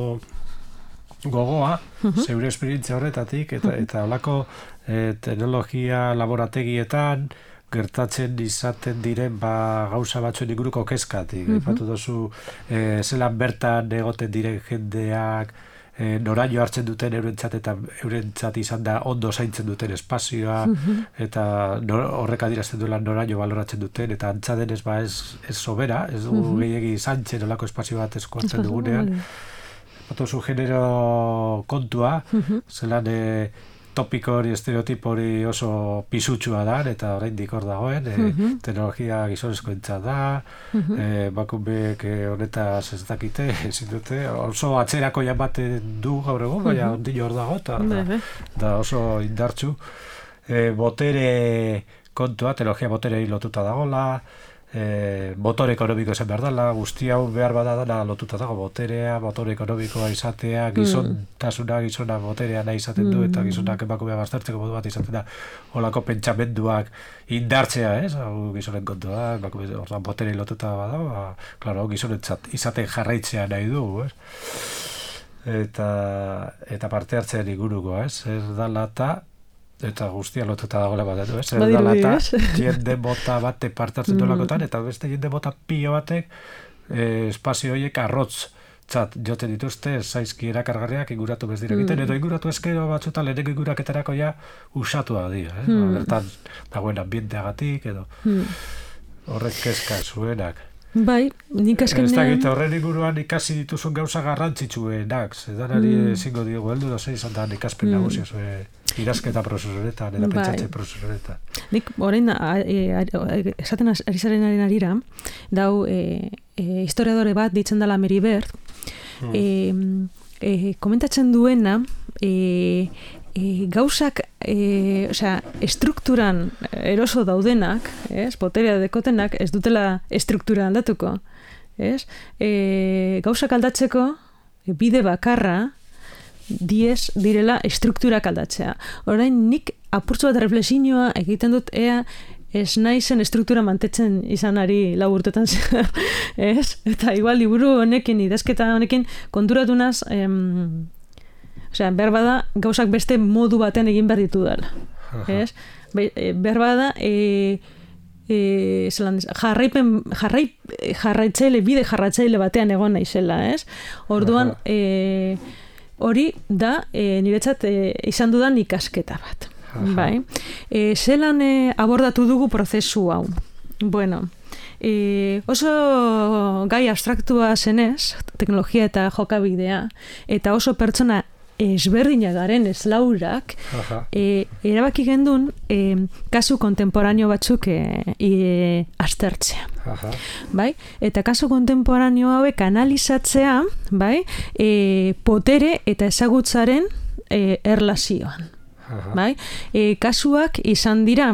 gogoa, uh-huh. Zeure esperientzia horretatik, eta, uh-huh. Eta holako e, teknologia laborategietan, gertatzen izaten diren ba, gauza batzuen inguruko kezkatik. Uh-huh. Aipatu duzu, e, zelan bertan egoten diren jendeak, e, noraino hartzen duten eurentzat eta eurentzat izan da ondo zaintzen duten espazioa, uh-huh. Eta nor, horrek adierazten duela noraino baloratzen duten, eta antza denez ba ez, ez sobera, ez dugu uh-huh. Gehiegi zaintzen olako espazio bat eskuartzen dugunean. Aipatu duzu genero kontua, uh-huh. Zelan e, topiko hori, estereotipo hori oso pisutsua da, eta oraindik hor dagoen, e, uh-huh. Teknologia gizonezko entzat da, uh-huh. e, bakunbeek e, honetaz ez dakite, ezin dute, oso atzerako jamaten du gaur egun, uh-huh. Baina ondino hor dago, eta da, da oso indartsu. E, botere kontua, teknologia boterei lotuta dagoela, e, motore ekonomiko esan behar dela, guzti hau behar bada dela lotuta dago, boterea, motore ekonomikoa izatea, gizontasuna, gizona boterea nahi izaten du, eta gizonak emakumea baztertzeko modu bat izaten da, holako pentsamenduak indartzea, ez? Hau gizonen kontua, emakumea ordan boterei lotuta bada, ba, klaro, gizonetzat izaten jarraitzea nahi du, ez? Eta, eta parte hartzean inguruko, ez? Ez dala eta eta guztia lotuta dagoela bat, ez? Ez dala eta jende bota batek parte hartzen duelakotan, eta beste jende bota pilo batek eh, espazio horiek arrotz txat joten dituzte, zaizki erakargarriak inguratu bez dira egiten, edo inguratu eskero batzuta lehenengo inguraketarako ja usatu da dira, eh? Mm. Bertan dagoen ambienteagatik, edo horrek kezka zuenak. Bai, nik azkenean... Ez da gita horren inguruan ikasi dituzun gauza garrantzitsuenak, zedanari mm. ezingo diogu heldu da zein izan da ikaspen mm. nagusia zue idazketa prozesoretan, eta bai. Pentsatze prozesoretan. Nik orain esaten ari zarenaren arira, dau e, e, historiadore bat ditzen dela Mary Bird, mm. e, e, komentatzen duena e, e, gauzak e, osea, estrukturan eroso daudenak, ez, boterea dekotenak ez dutela estruktura aldatuko, ez? E, gauzak aldatzeko bide bakarra diez direla estrukturak aldatzea. Orain nik apurtzu bat reflexioa egiten dut ea ez naizen estruktura mantetzen izanari lau urtetan zer, ez? Eta igual liburu honekin, idazketa honekin konturatu naz, em, osea, behar bada gauzak beste modu batean egin behar ditu dela, ez? Be, behar bada e, e, zelan, jarraipen, jarrai, jarraitzaile, bide jarraitzaile batean egon naizela, ez? Orduan, e, hori da e, niretzat e, izan dudan ikasketa bat. Aha. Bai. E, zelan e, abordatu dugu prozesu hau. Bueno, e, oso gai abstraktua zenez, teknologia eta jokabidea, eta oso pertsona ezberdina garen eslaurak, e, erabaki gendun e, kasu kontemporaneo batzuk e, e, aztertzea. Aha. Bai? Eta kasu kontemporaneo hauek analizatzea, bai? E, potere eta ezagutzaren e, erlazioan. Aha. Bai? E, kasuak izan dira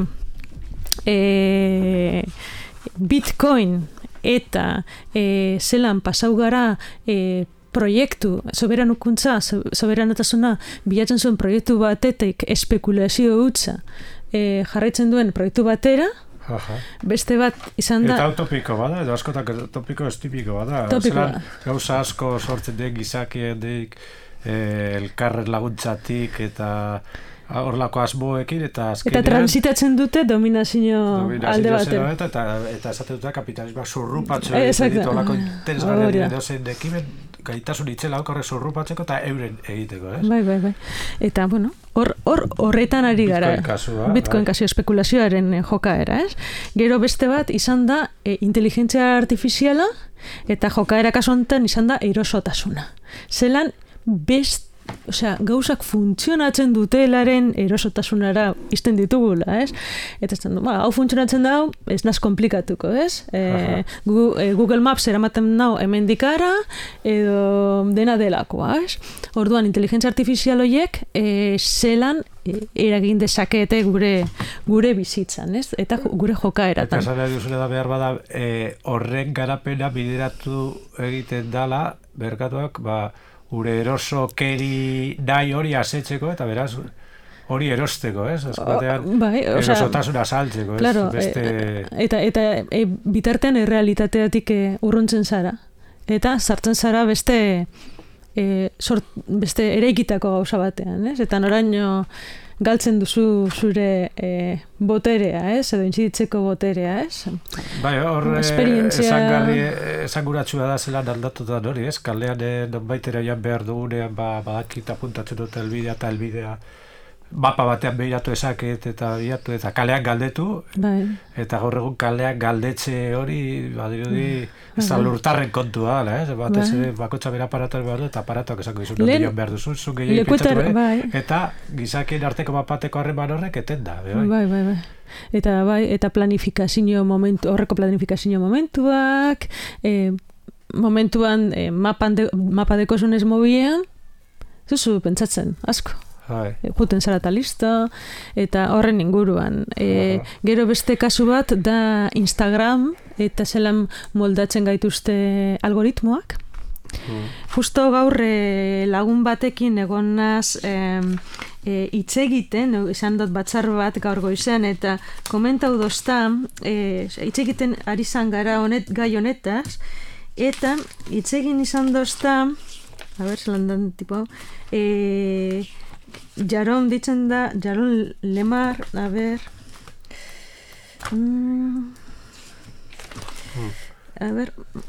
e, Bitcoin eta e, zelan pasau gara e, proiektu, soberanukuntza, soberanotasuna bilatzen zuen proiektu batetik espekulazio hutsa e, jarraitzen duen proiektu batera. Aha. Beste bat izan da... Eta utopiko bada, edo askotak utopiko ez tipiko bada. Zelan, gauza asko sortzen den gizakien dik, eh, elkarren laguntzatik eta horlako asmoekin, eta azkenean... Eta transitatzen dute dominazio, dominazio alde batean. Eta, eta, eta esaten dute kapitalismoa zurrupatzu egiten ditu horlako interesgarrian edozein ekimen, gaitasun itzela horre zurrupatzeko eta euren egiteko, ez? Bai, bai, bai. Eta, bueno, hor, hor, horretan ari gara. Bitcoin kasua. Bitcoin kasua espekulazioaren jokaera, ez? Gero beste bat izan da e, inteligentzia artifiziala eta jokaera kasu honetan izan da erosotasuna. Zelan best, osea, gauzak funtzionatzen dutelaren erosotasunara izten ditugula, ez? Eta ez du, ba, hau funtzionatzen dau, ez naz komplikatuko, ez? E, gu, e, Google Maps eramaten dau hemendikara, edo dena delakoa, ez? Orduan, inteligentzia artifizial horiek e, zelan e, eragin dezakete gure gure bizitzan, ez? Eta gure jokaeratan. Eta esan duzune da behar bada, e, horrek garapena bideratu egiten dala, berkatuak, ba, gure eroso keri nahi hori asetzeko, eta beraz, hori erosteko, ez? Azkatean, bai, erosotasuna saltzeko, ez? Claro, Beste... e, eta eta e, bitartean errealitateatik e, urruntzen zara. Eta sartzen zara beste e, sort, beste ereikitako gauza batean, ez? Eta noraino galtzen duzu zure e, boterea, ez? Edo intziditzeko boterea, ez? Bai, hor esperientzia... esangarri, esanguratsua da zelan aldatuta hori, ez? Kalean nonbaitera joan behar dugunean, ba, badakit apuntatzen dut elbidea eta elbidea mapa batean behiratu esaket eta bilatu eta kalean galdetu, bai. Eta gaur egun kalean galdetxe hori badirudi ez da lurtarren kontua dela, ez? Bat ez bai. Bakotxa bera aparatuak behar du eta aparatuak esango dizu non joan behar duzu, zun gehiagin pintzatu behar, bai. Eta gizakien arteko mapateko harreman horrek eten da, bai. Bai, bai, bai. Eta bai, eta planifikazio momentu, horreko planifikazio momentuak, e, momentuan e, mapan de, mapa dekozunez mobilean, zuzu pentsatzen, asko. Hai. Juten zara eta listo, eta horren inguruan. E, gero beste kasu bat da Instagram, eta zelan moldatzen gaituzte algoritmoak. Hmm. Justo gaur e, lagun batekin egonaz e, e, hitz egiten, izan dut batzar bat gaur goizean, eta komentau dozta, e, hitz egiten ari zan gara honet, gai honetaz, eta hitz egin izan dozta, a ber, zelan dan, tipo, e, Jaron ditzen da, Jaron Lemar, a ber... Mm, a ber...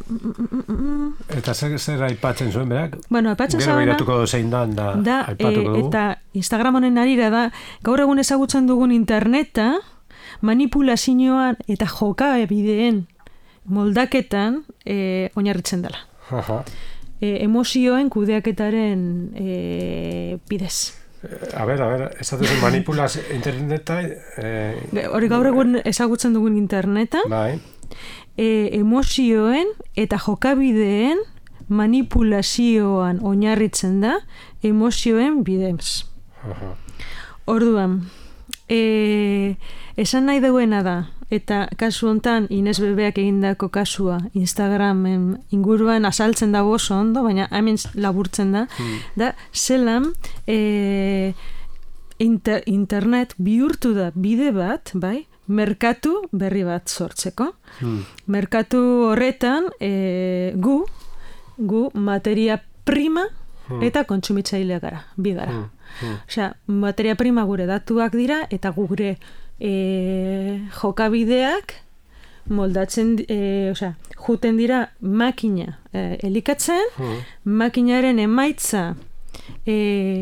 Eta zer, zer aipatzen zuen, berak? Bueno, aipatzen zuen... Gero behiratuko zein dan, da, da aipatuko e, dugu. Eta Instagram honen arira da, gaur egun ezagutzen dugun interneta, manipulazioan eta joka bideen moldaketan e, oinarritzen dela. Aha. E, emozioen kudeaketaren e, bidez. A ber, a ber, ez da duzu manipulaz interneta... Eh, Hori gaur egun ezagutzen dugun interneta, bai. E, emozioen eta jokabideen manipulazioan oinarritzen da emozioen bidez. Aha. Orduan, e, esan nahi duena da, eta kasu hontan Ines Bebeak egindako kasua Instagramen inguruan azaltzen dago oso ondo, baina hemen laburtzen da, hmm. da zelan e, inter, internet bihurtu da bide bat, bai, merkatu berri bat sortzeko. Hmm. Merkatu horretan e, gu, gu materia prima hmm. eta kontsumitzailea gara, bi gara. Hmm. Hmm. Osea, materia prima gure datuak dira eta gure E, jokabideak moldatzen, e, osea, juten dira makina e, elikatzen, hmm. makinaren emaitza e,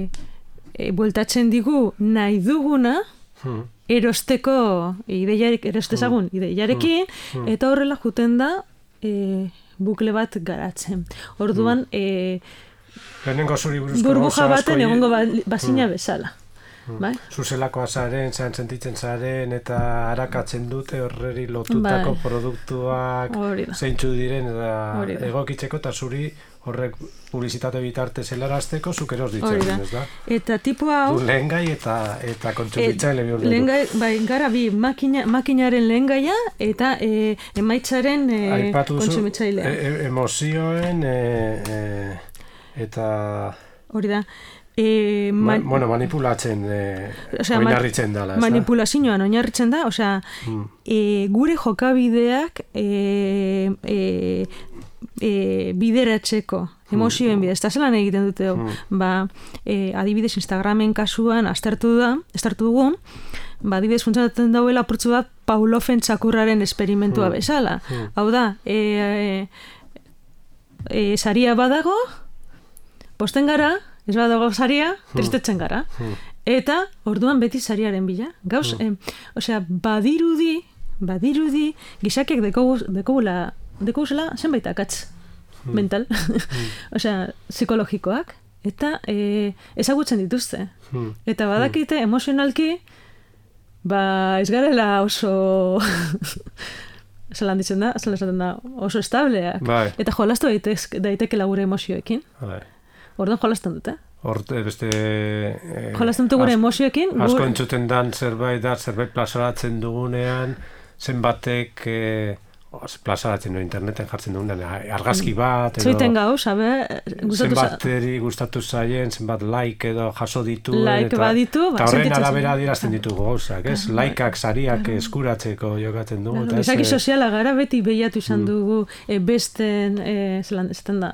e, bueltatzen digu nahi duguna hmm. erosteko ideiarik, erostezagun hmm. ideiarekin, hmm. eta horrela juten da e, bukle bat garatzen. Orduan, hmm. e, burbuja baten egongo bazina hmm. bezala. Bai? Zuzelakoa zaren, zean sentitzen zaren eta harakatzen dute horreri lotutako bai. Produktuak zeintzu diren eta egokitzeko eta zuri horrek publizitate bitarte zelarazteko zuk eros ditzen, ez da? Eta tipo hau... Du lehengai eta, eta kontsumitzaile bihur dugu. Lehengai, bai, gara bi, makina, makinaren lehengaia eta e, emaitzaren e, kontsumitzailea. E, emozioen e, e, eta... Hori da. E, man, Ma, bueno, manipulatzen e, osea, oinarritzen dela, ez da? Manipulazioan oinarritzen da, osea, hmm. e, gure jokabideak e, e, e, bideratzeko emozioen bidez, eta zelan egiten dute hmm. ba, e, adibidez Instagramen kasuan aztertu da, aztertu dugu, ba, adibidez funtzionatzen dauela apurtzu bat Pavloven txakurraren esperimentua hmm. bezala. Hmm. Hau da, e, e, e, saria badago, posten gara, ez badago saria, tristetzen gara. Hmm. Eta, orduan beti sariaren bila. Gauz, hmm. eh, osea, badirudi, badirudi, gizakiek dekogula, dekogula zenbait akatz hmm. mental. Hmm. Osea, psikologikoak. eta e, ezagutzen dituzte. Hmm. Eta badakite emozionalki, ba, ez garela oso... zelan ditzen da, zelan esaten da, oso estableak. Bai. Eta jolastu daitekela gure emozioekin. Bai. Orduan jolasten dute. Horte, beste... Eh, jolasten dute gure emozioekin. Asko gure... entzuten dan zerbait da, zerbait plazaratzen dugunean, zenbatek... Eh, plazaratzen du interneten jartzen dugunean, argazki bat, edo... Zoiten gauz, abe... Zenbateri gustatu zaien, zenbat like edo jaso dituen... Like baditu... Eta horren arabera adierazten ditugu gauzak, ez? Likeak, sariak eskuratzeko jokatzen dugu. Gizaki soziala gara beti behiatu izan dugu besten, zelan, zelan da...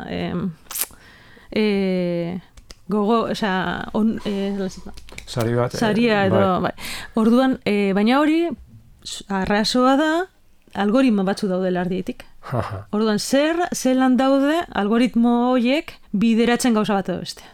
gogo, osea... Sari bat... Saria edo... Orduan, baina hori, arrazoa da, algoritmo batzu daude lardietik. Orduan, zer, zelan daude algoritmo horiek bideratzen gauza bat edo beste.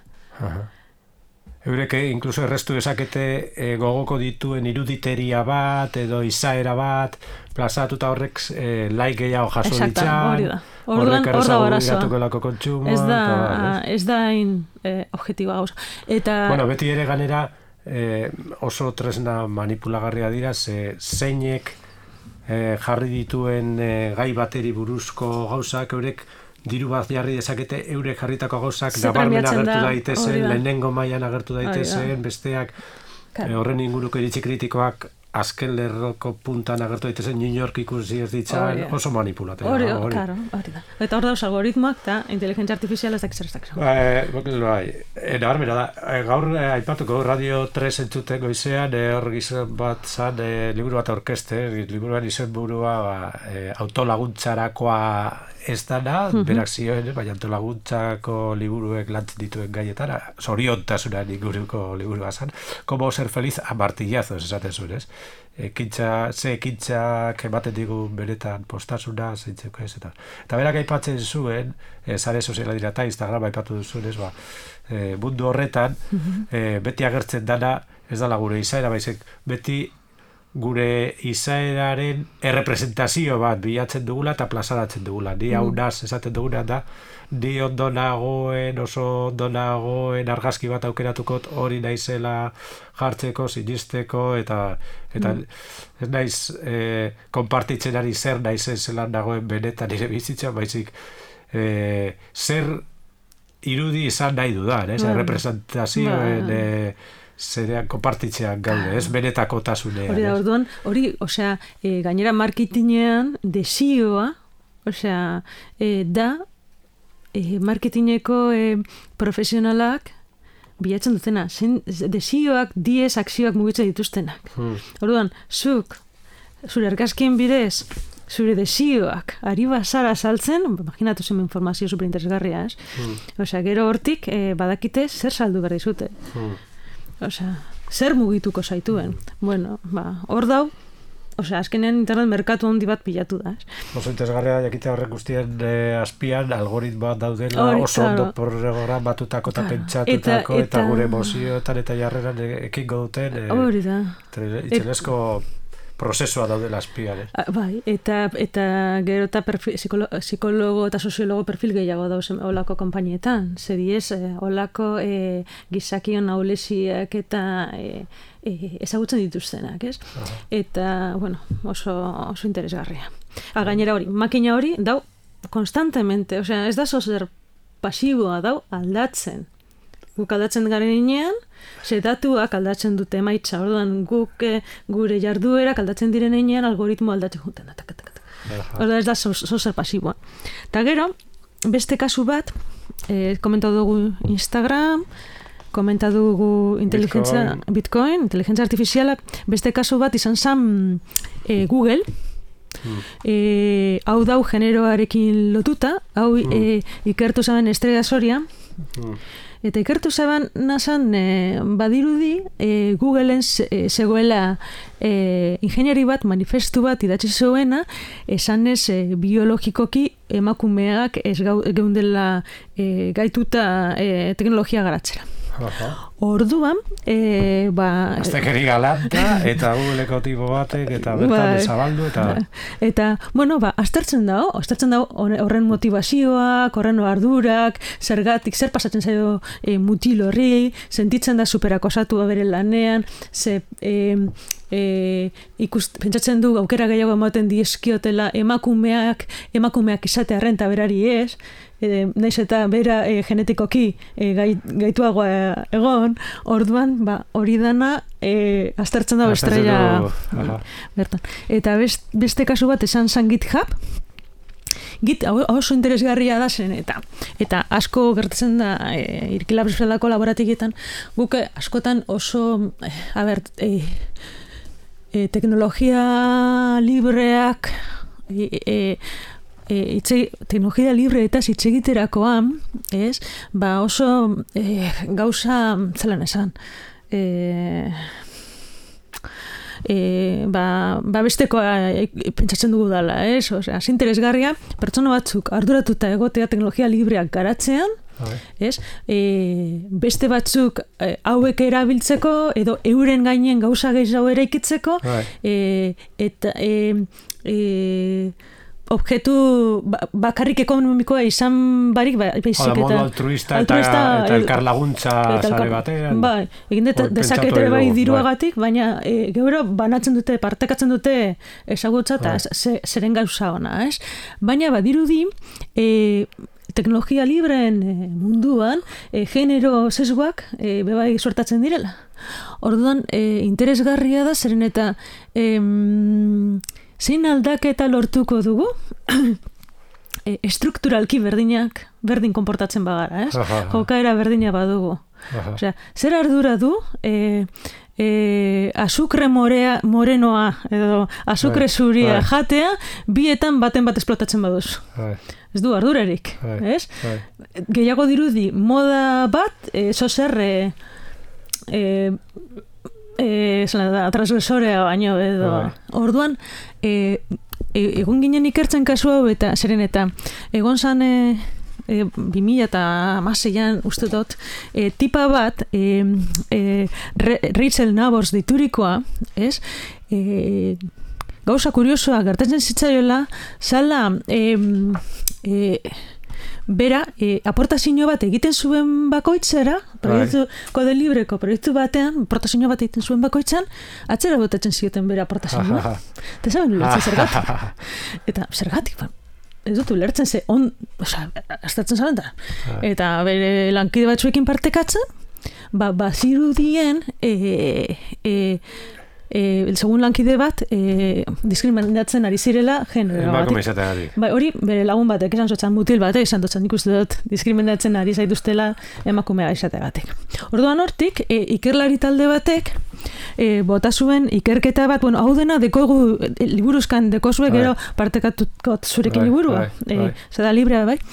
Eurek, inkluso errestu esakete e, gogoko dituen iruditeria bat, edo izaera bat, plazatuta horrek e, like gehiago jaso ditzan, hori da. Orduan, hor da barazoa. Ez da, ez da hain eh, objektiba gauza. Eta... Bueno, beti ere ganera eh, oso tresna manipulagarria dira, ze zeinek E, jarri dituen e, gai bateri buruzko gauzak, eurek diru bat jarri dezakete, eurek jarritako gauzak nabarmen agertu daitezen, lehenengo mailan agertu daitezen, besteak e, horren inguruko iritzi kritikoak azken lerroko puntan agertu daitezen, New York ikusi ez ditzan, oso manipulatea. Hori, claro, hori da. Eta hor dauz algoritmoak eta inteligentzia artifiziala ez dakizer ez dakizer. Bai, nabarmena da, gaur aipatuko Radio tres entzuten goizean, hor gizon bat zan, liburu bat aurkezte, liburuan izen burua autolaguntzarakoa ez dana, berak zioen, baina autolaguntzako liburuek lantzen dituen gaietara, zoriontasuna inguruko liburua zan, como ser feliz a martillazos esaten zuen, ez? Ekintza, ze ekintzak ematen digu beretan postasuna, zeintzeko ez, eta eta berak aipatzen zuen, e, sare soziala dira eta Instagram aipatu duzuen, ez, ba, e, mundu horretan, e, beti agertzen dana, ez dala gure izaera, baizik, beti gure izaeraren errepresentazio bat bilatzen dugula eta plazaratzen dugula. Ni hau naz esaten duguna da, ni ondo nagoen, oso ondo nagoen argazki bat aukeratukot hori naizela jartzeko, sinisteko, eta eta mm. ez naiz e, konpartitzen ari zer naizen zelan nagoen benetan nire bizitzan, baizik e, zer irudi izan nahi dudan, ez? Mm. Errepresentazioen... Mm. E, zerean konpartitzean gaude, ez benetako tasunean. Hori da, orduan, hori, osea, e, gainera marketingean desioa, osea, e, da, e, marketingeko e, profesionalak bilatzen dutena, zen, desioak, diez akzioak mugitzen dituztenak. Hmm. Orduan, zuk, zure argazkien bidez, zure desioak ari bazara saltzen, imaginatu zen informazio superinteresgarria, ez? Hmm. Osea, gero hortik, e, badakite zer saldu behar dizute. Hmm. Osea, zer mugituko zaituen. Bueno, ba, hor dau, osea, azkenean internet merkatu handi bat pilatu da. Oso interesgarria jakitea horrek guztien eh, azpian algoritmoak daudela, Ori, oso ondo claro. Programatutako eta claro. Pentsatutako eta, eta, eta gure emozioetan eta jarreran ekingo duten hori da. Itxelesko prozesua daudela azpian. Eh? Bai, eta, eta gero eta perfil, psikolo, psikologo eta soziologo perfil gehiago dauzen olako konpainietan. Zedi ez, olako e, gizakion naulesiak eta e, e, ezagutzen dituztenak, ez? Aha. Eta, bueno, oso, oso interesgarria. A, gainera hori, makina hori, dau, konstantemente, osea, ez da zozer pasiboa, dau, aldatzen. Guk aldatzen garen inean, setatuak aldatzen dute emaitza. Orduan, guk e, gure jarduerak aldatzen diren inean, algoritmo aldatzen juten. Orduan, ez da zozer pasiboa. Eta gero, beste kasu bat, e, komentatu dugu Instagram, komentatu dugu inteligentzia, Bitcoin. Bitcoin, inteligentzia artifiziala, beste kasu bat izan zen e, Google, Hmm. E, hau dau generoarekin lotuta, hau hmm. e, ikertu zaben Estrella Soria, hmm. eta ikertu zaben nazan e, badirudi e, Googleen e, zegoela e, ingeniari bat, manifestu bat idatzi zuena, esan ez e, biologikoki emakumeak ez geundela e, gaituta e, teknologia garatzera. Orduan, e, ba... Aztekeri galanta, eta Google-eko tipo batek, eta bertan zabaldu, eta... Eta, bueno, ba, aztertzen dago, aztertzen dago horren motivazioak, horren ardurak, zergatik, zer pasatzen zaio e, mutil horri, sentitzen da superakosatua bere lanean, ze... E, E, ikust, pentsatzen du aukera gehiago ematen dizkiotela emakumeak emakumeak izate arrenta berari ez, e, naiz eta bera e, genetikoki e, gai, gaituagoa egon, orduan ba, hori dana e, aztertzen da estrella bertan. Eta best, beste kasu bat esan zan GitHub. Git, oso interesgarria da zen, eta eta asko gertatzen da e, Irkila bezalako laborategietan, guk askotan oso a ber, e, E, teknologia libreak e, e, e, itxe, teknologia libre eta zitzegiterakoan, ez? Ba oso e, gauza zelan esan e, e, ba, ba bestekoa e, pentsatzen dugu dala, ez? Osea, interesgarria pertsona batzuk arduratuta egotea teknologia libreak garatzean, ez? E, beste batzuk e, hauek erabiltzeko edo euren gainen gauza gehiago eraikitzeko e, eta e, e, objektu ba, bakarrik ekonomikoa izan barik ba, baizik eta modu altruista, altruista eta, eta elkar laguntza sare batean bai, egin dezakete bai diruagatik, baina e, gero banatzen dute, partekatzen dute ezagutza eta zeren gauza ona, ez? Baina badirudi e, teknologia libreen e, munduan e, genero sesgoak e, bebai sortatzen direla. Orduan, e, interesgarria da, zeren eta e, zein aldaketa lortuko dugu e, estrukturalki berdinak berdin konportatzen bagara, ez? Jokaera berdina badugu. Osea, zer ardura du e, e, azukre morea, morenoa edo azukre zuria jatea bietan baten bat esplotatzen baduzu. Ez du ardurarik, ez? Gehiago dirudi moda bat, e, zozer e, e, e, da, transgresorea baino edo. Orduan, e, e, egon ginen ikertzen kasu hau eta zeren eta egon zan e, e, bi mila eta hamaseian uste dut, e, tipa bat e, e, Rachel Nabors diturikoa, ez? E, gauza kuriosoa gertatzen zitzaiola, zala e, e, bera e, aportazio bat egiten zuen bakoitzera, proiektu kode libreko proiektu batean, aportazio bat egiten zuen bakoitzan, atzera botatzen zioten bera aportazioa. Eta zaben ulertzen zergatik. Eta zergatik, ba, ez dut ulertzen ze on, oza, aztertzen zaren da. Eta bere lankide batzuekin partekatzen, ba, bazirudien e, e, E, segun lankide bat e, diskriminatzen ari zirela genero batik. Bai, hori bere lagun batek esan zotzan mutil batek esan zotzan nik uste dut diskriminatzen ari zaituztela emakumea izategatik. Orduan hortik, e, ikerlari talde batek e, bota zuen ikerketa bat, bueno, hau dena dekogu e, liburuzkan dekozue gero partekatut zurekin liburua. E, zeda librea, bai.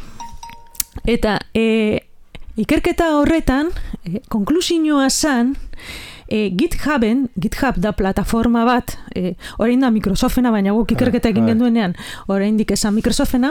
Eta e, ikerketa horretan e, konklusioa zan E, GitHuben, GitHub da plataforma bat, e, orain da Microsoftena, baina guk ikerketa egin genduenean, orain dik esan Microsoftena,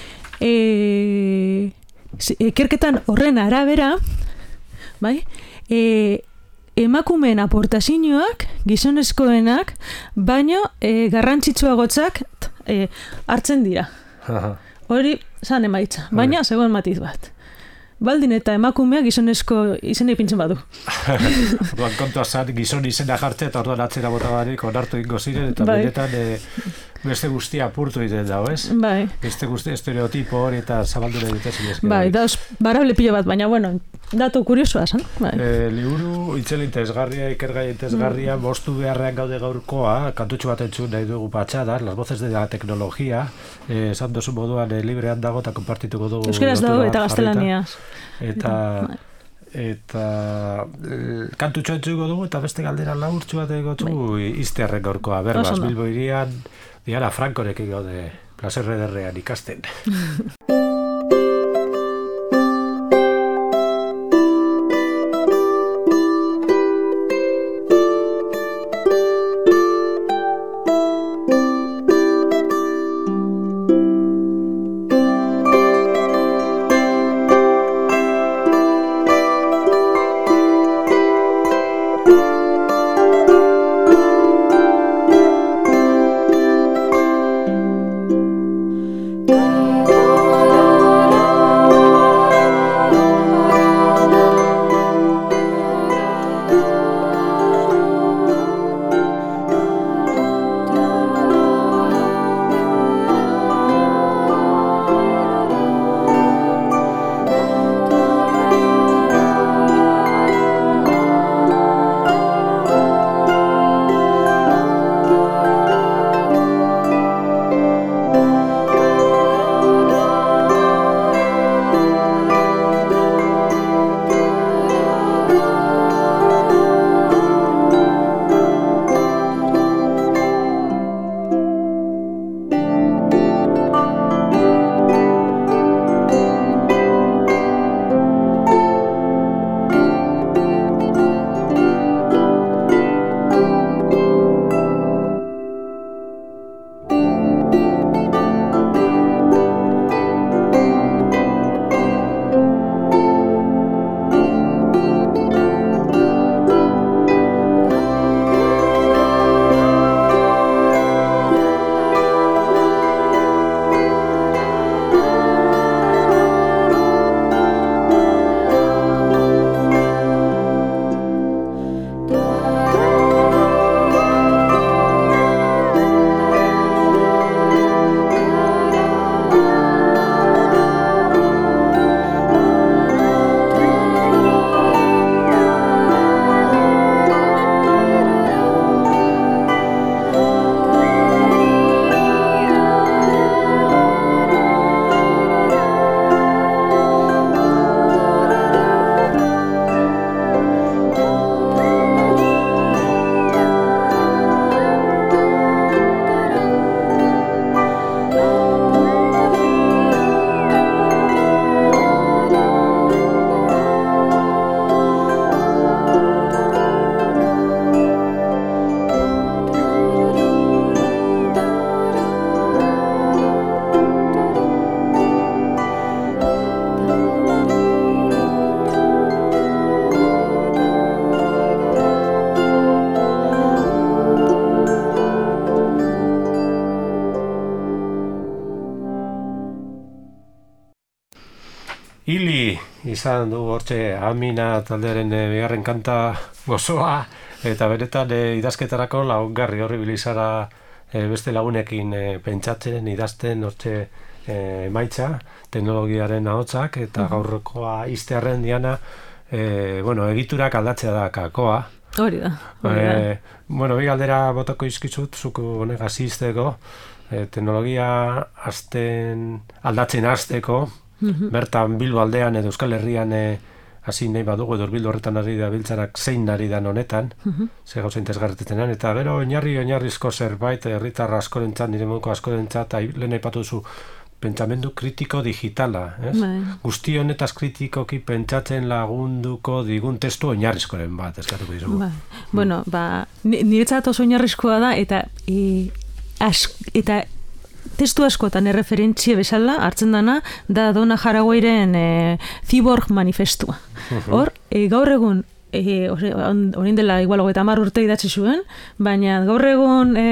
e, ikerketan horren arabera, bai, e, emakumeen aportazioak, gizonezkoenak, baino e, garrantzitsuagotzak e, hartzen dira. Hori, zan emaitza, baina zegoen matiz bat. Baldin eta emakumeak gizonezko izena ipintzen badu. Orduan kontua zan gizon izena jartzea eta orduan atzera bota barik onartu ingo ziren eta bai. Benetan e, beste guztia apurtu egiten dago, ez? Bai. Beste guztia estereotipo hori eta zabaldure ditezik ezken. Bai, dauz barable pilo bat, baina bueno, datu kuriosoa zan. Bai. E, liburu itzela interesgarria, ikergai interesgarria, mm. bostu beharrean gaude gaurkoa, kantutxo bat entzun nahi dugu patxadan, las voces de la tecnología, eh, esan dozu moduan e, librean dago eta konpartituko dugu. Euskeraz dago eta gaztelaniaz. Eta eta e, kantutxo entzuko dugu eta beste galdera laburtxu bat egotzu izterren gaurkoa. Berbaz, Bilbo irian Diana Frankorekin gaude placer ederrean ikasten. izan du hortxe Amina taldearen e, bigarren kanta gozoa, eta benetan e, idazketarako lagungarri horri bilizara e, beste lagunekin e, pentsatzen, idazten hortxe e, emaitza, teknologiaren ahotsak, eta uh-huh. gaurkoa iztearren diana, e, bueno, egiturak aldatzea da kakoa. Hori da. Hori da. E, bueno, bi galdera botako izkizut, zuko honek azizteko, e, teknologia azten, aldatzen azteko, uh-huh. bertan Bilbo aldean edo Euskal Herrian e, hasi nahi badugu, edo Bilbo horretan ari da biltzarak zein ari da honetan, uh-huh. ze gauza interesgarretetenan, eta gero oinarri oinarrizko zerbait, herritar askorentzat, nire moduko askorentzat, lehen aipatu duzu, pentsamendu kritiko digitala, ez? Bai. Guzti honetaz kritikoki pentsatzen lagunduko digun testu oinarrizkoren bat, eskatuko dizugu. Bai. Bueno, ba, niretzat oso oinarrizkoa da, eta e, as, eta testu askotan erreferentzia bezala hartzen dana da Donna Harawayren e, Cyborg Manifestua. Hor, e, gaur egun e, orain dela igual hogeita hamar urte idatzi zuen, baina gaur egun e,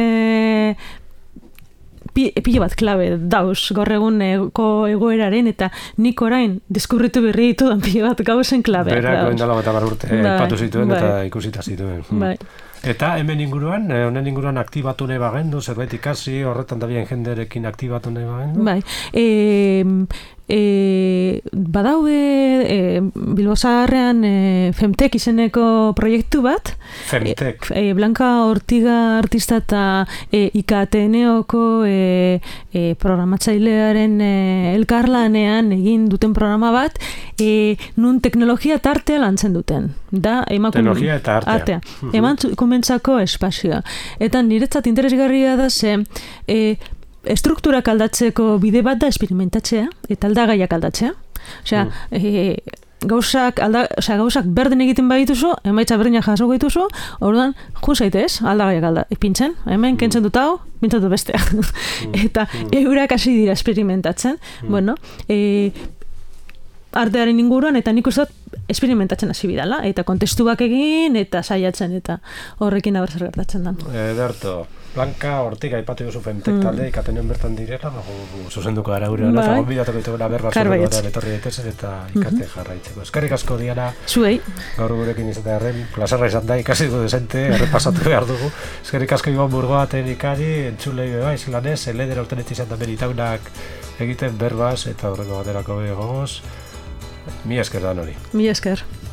pilo bat klabe dauz gaur eguneko egoeraren, eta nik orain deskubritu berri ditudan pilo bat gauzen klabe. Berak oin dela bat hamar urte aipatu zituen bai. Eta ikusita zituen. Bai. Eta hemen inguruan, honen inguruan aktibatu nahi bagendu, zerbait ikasi, horretan dabien jenderekin aktibatu nahi bagendu? Bai. E, e, badaude e, Bilbo Zaharrean e, Femtek izeneko proiektu bat. Femtek. E, Blanca Ortiga artista eta e, I K T Neoko e, e, programatzailearen e, elkarlanean egin duten programa bat, e, nun teknologia eta artea lantzen duten. Da, emakume, teknologia eta artea. artea. Uh-huh. Eman komentzako espazioa. Eta niretzat interesgarria da ze e, estrukturak aldatzeko bide bat da esperimentatzea eta aldagaiak aldatzea. Osea, mm. e, gauzak, alda, osea, gauzak berdin egiten badituzu, emaitza berdinak jasoko dituzu, orduan, jun zaitez, aldagaiak alda, ipintzen, hemen mm. kentzen dut hau, pintzen dut bestea. Mm. Eta mm. eurak hasi dira esperimentatzen. Mm. Bueno, e, artearen inguruan, eta nik uste dut esperimentatzen hasi bidala, eta kontestuak egin, eta saiatzen, eta horrekin abertzer gertatzen da. Ederto, Blanca Ortiga aipatu duzu Femtek talde, mm. ikatenean bertan direla, zuzenduko gara gure hona, eta gonbidatuko ditugu berba zure batean etorri daitezen, eta ikate mm-hmm. jarraitzeko. Eskerrik asko Diana, zuei. Gaur gurekin izatea erren, plazarra izan da, ikasi du desente, errepasatu behar dugu. Eskerrik asko Ibon Burgoa teknikari, entzulei beba, izilanez, eledera urtenetzi izan da beritaunak egiten berbaz, eta horreko baterako begoz. Mi esker da nori. Mi esker.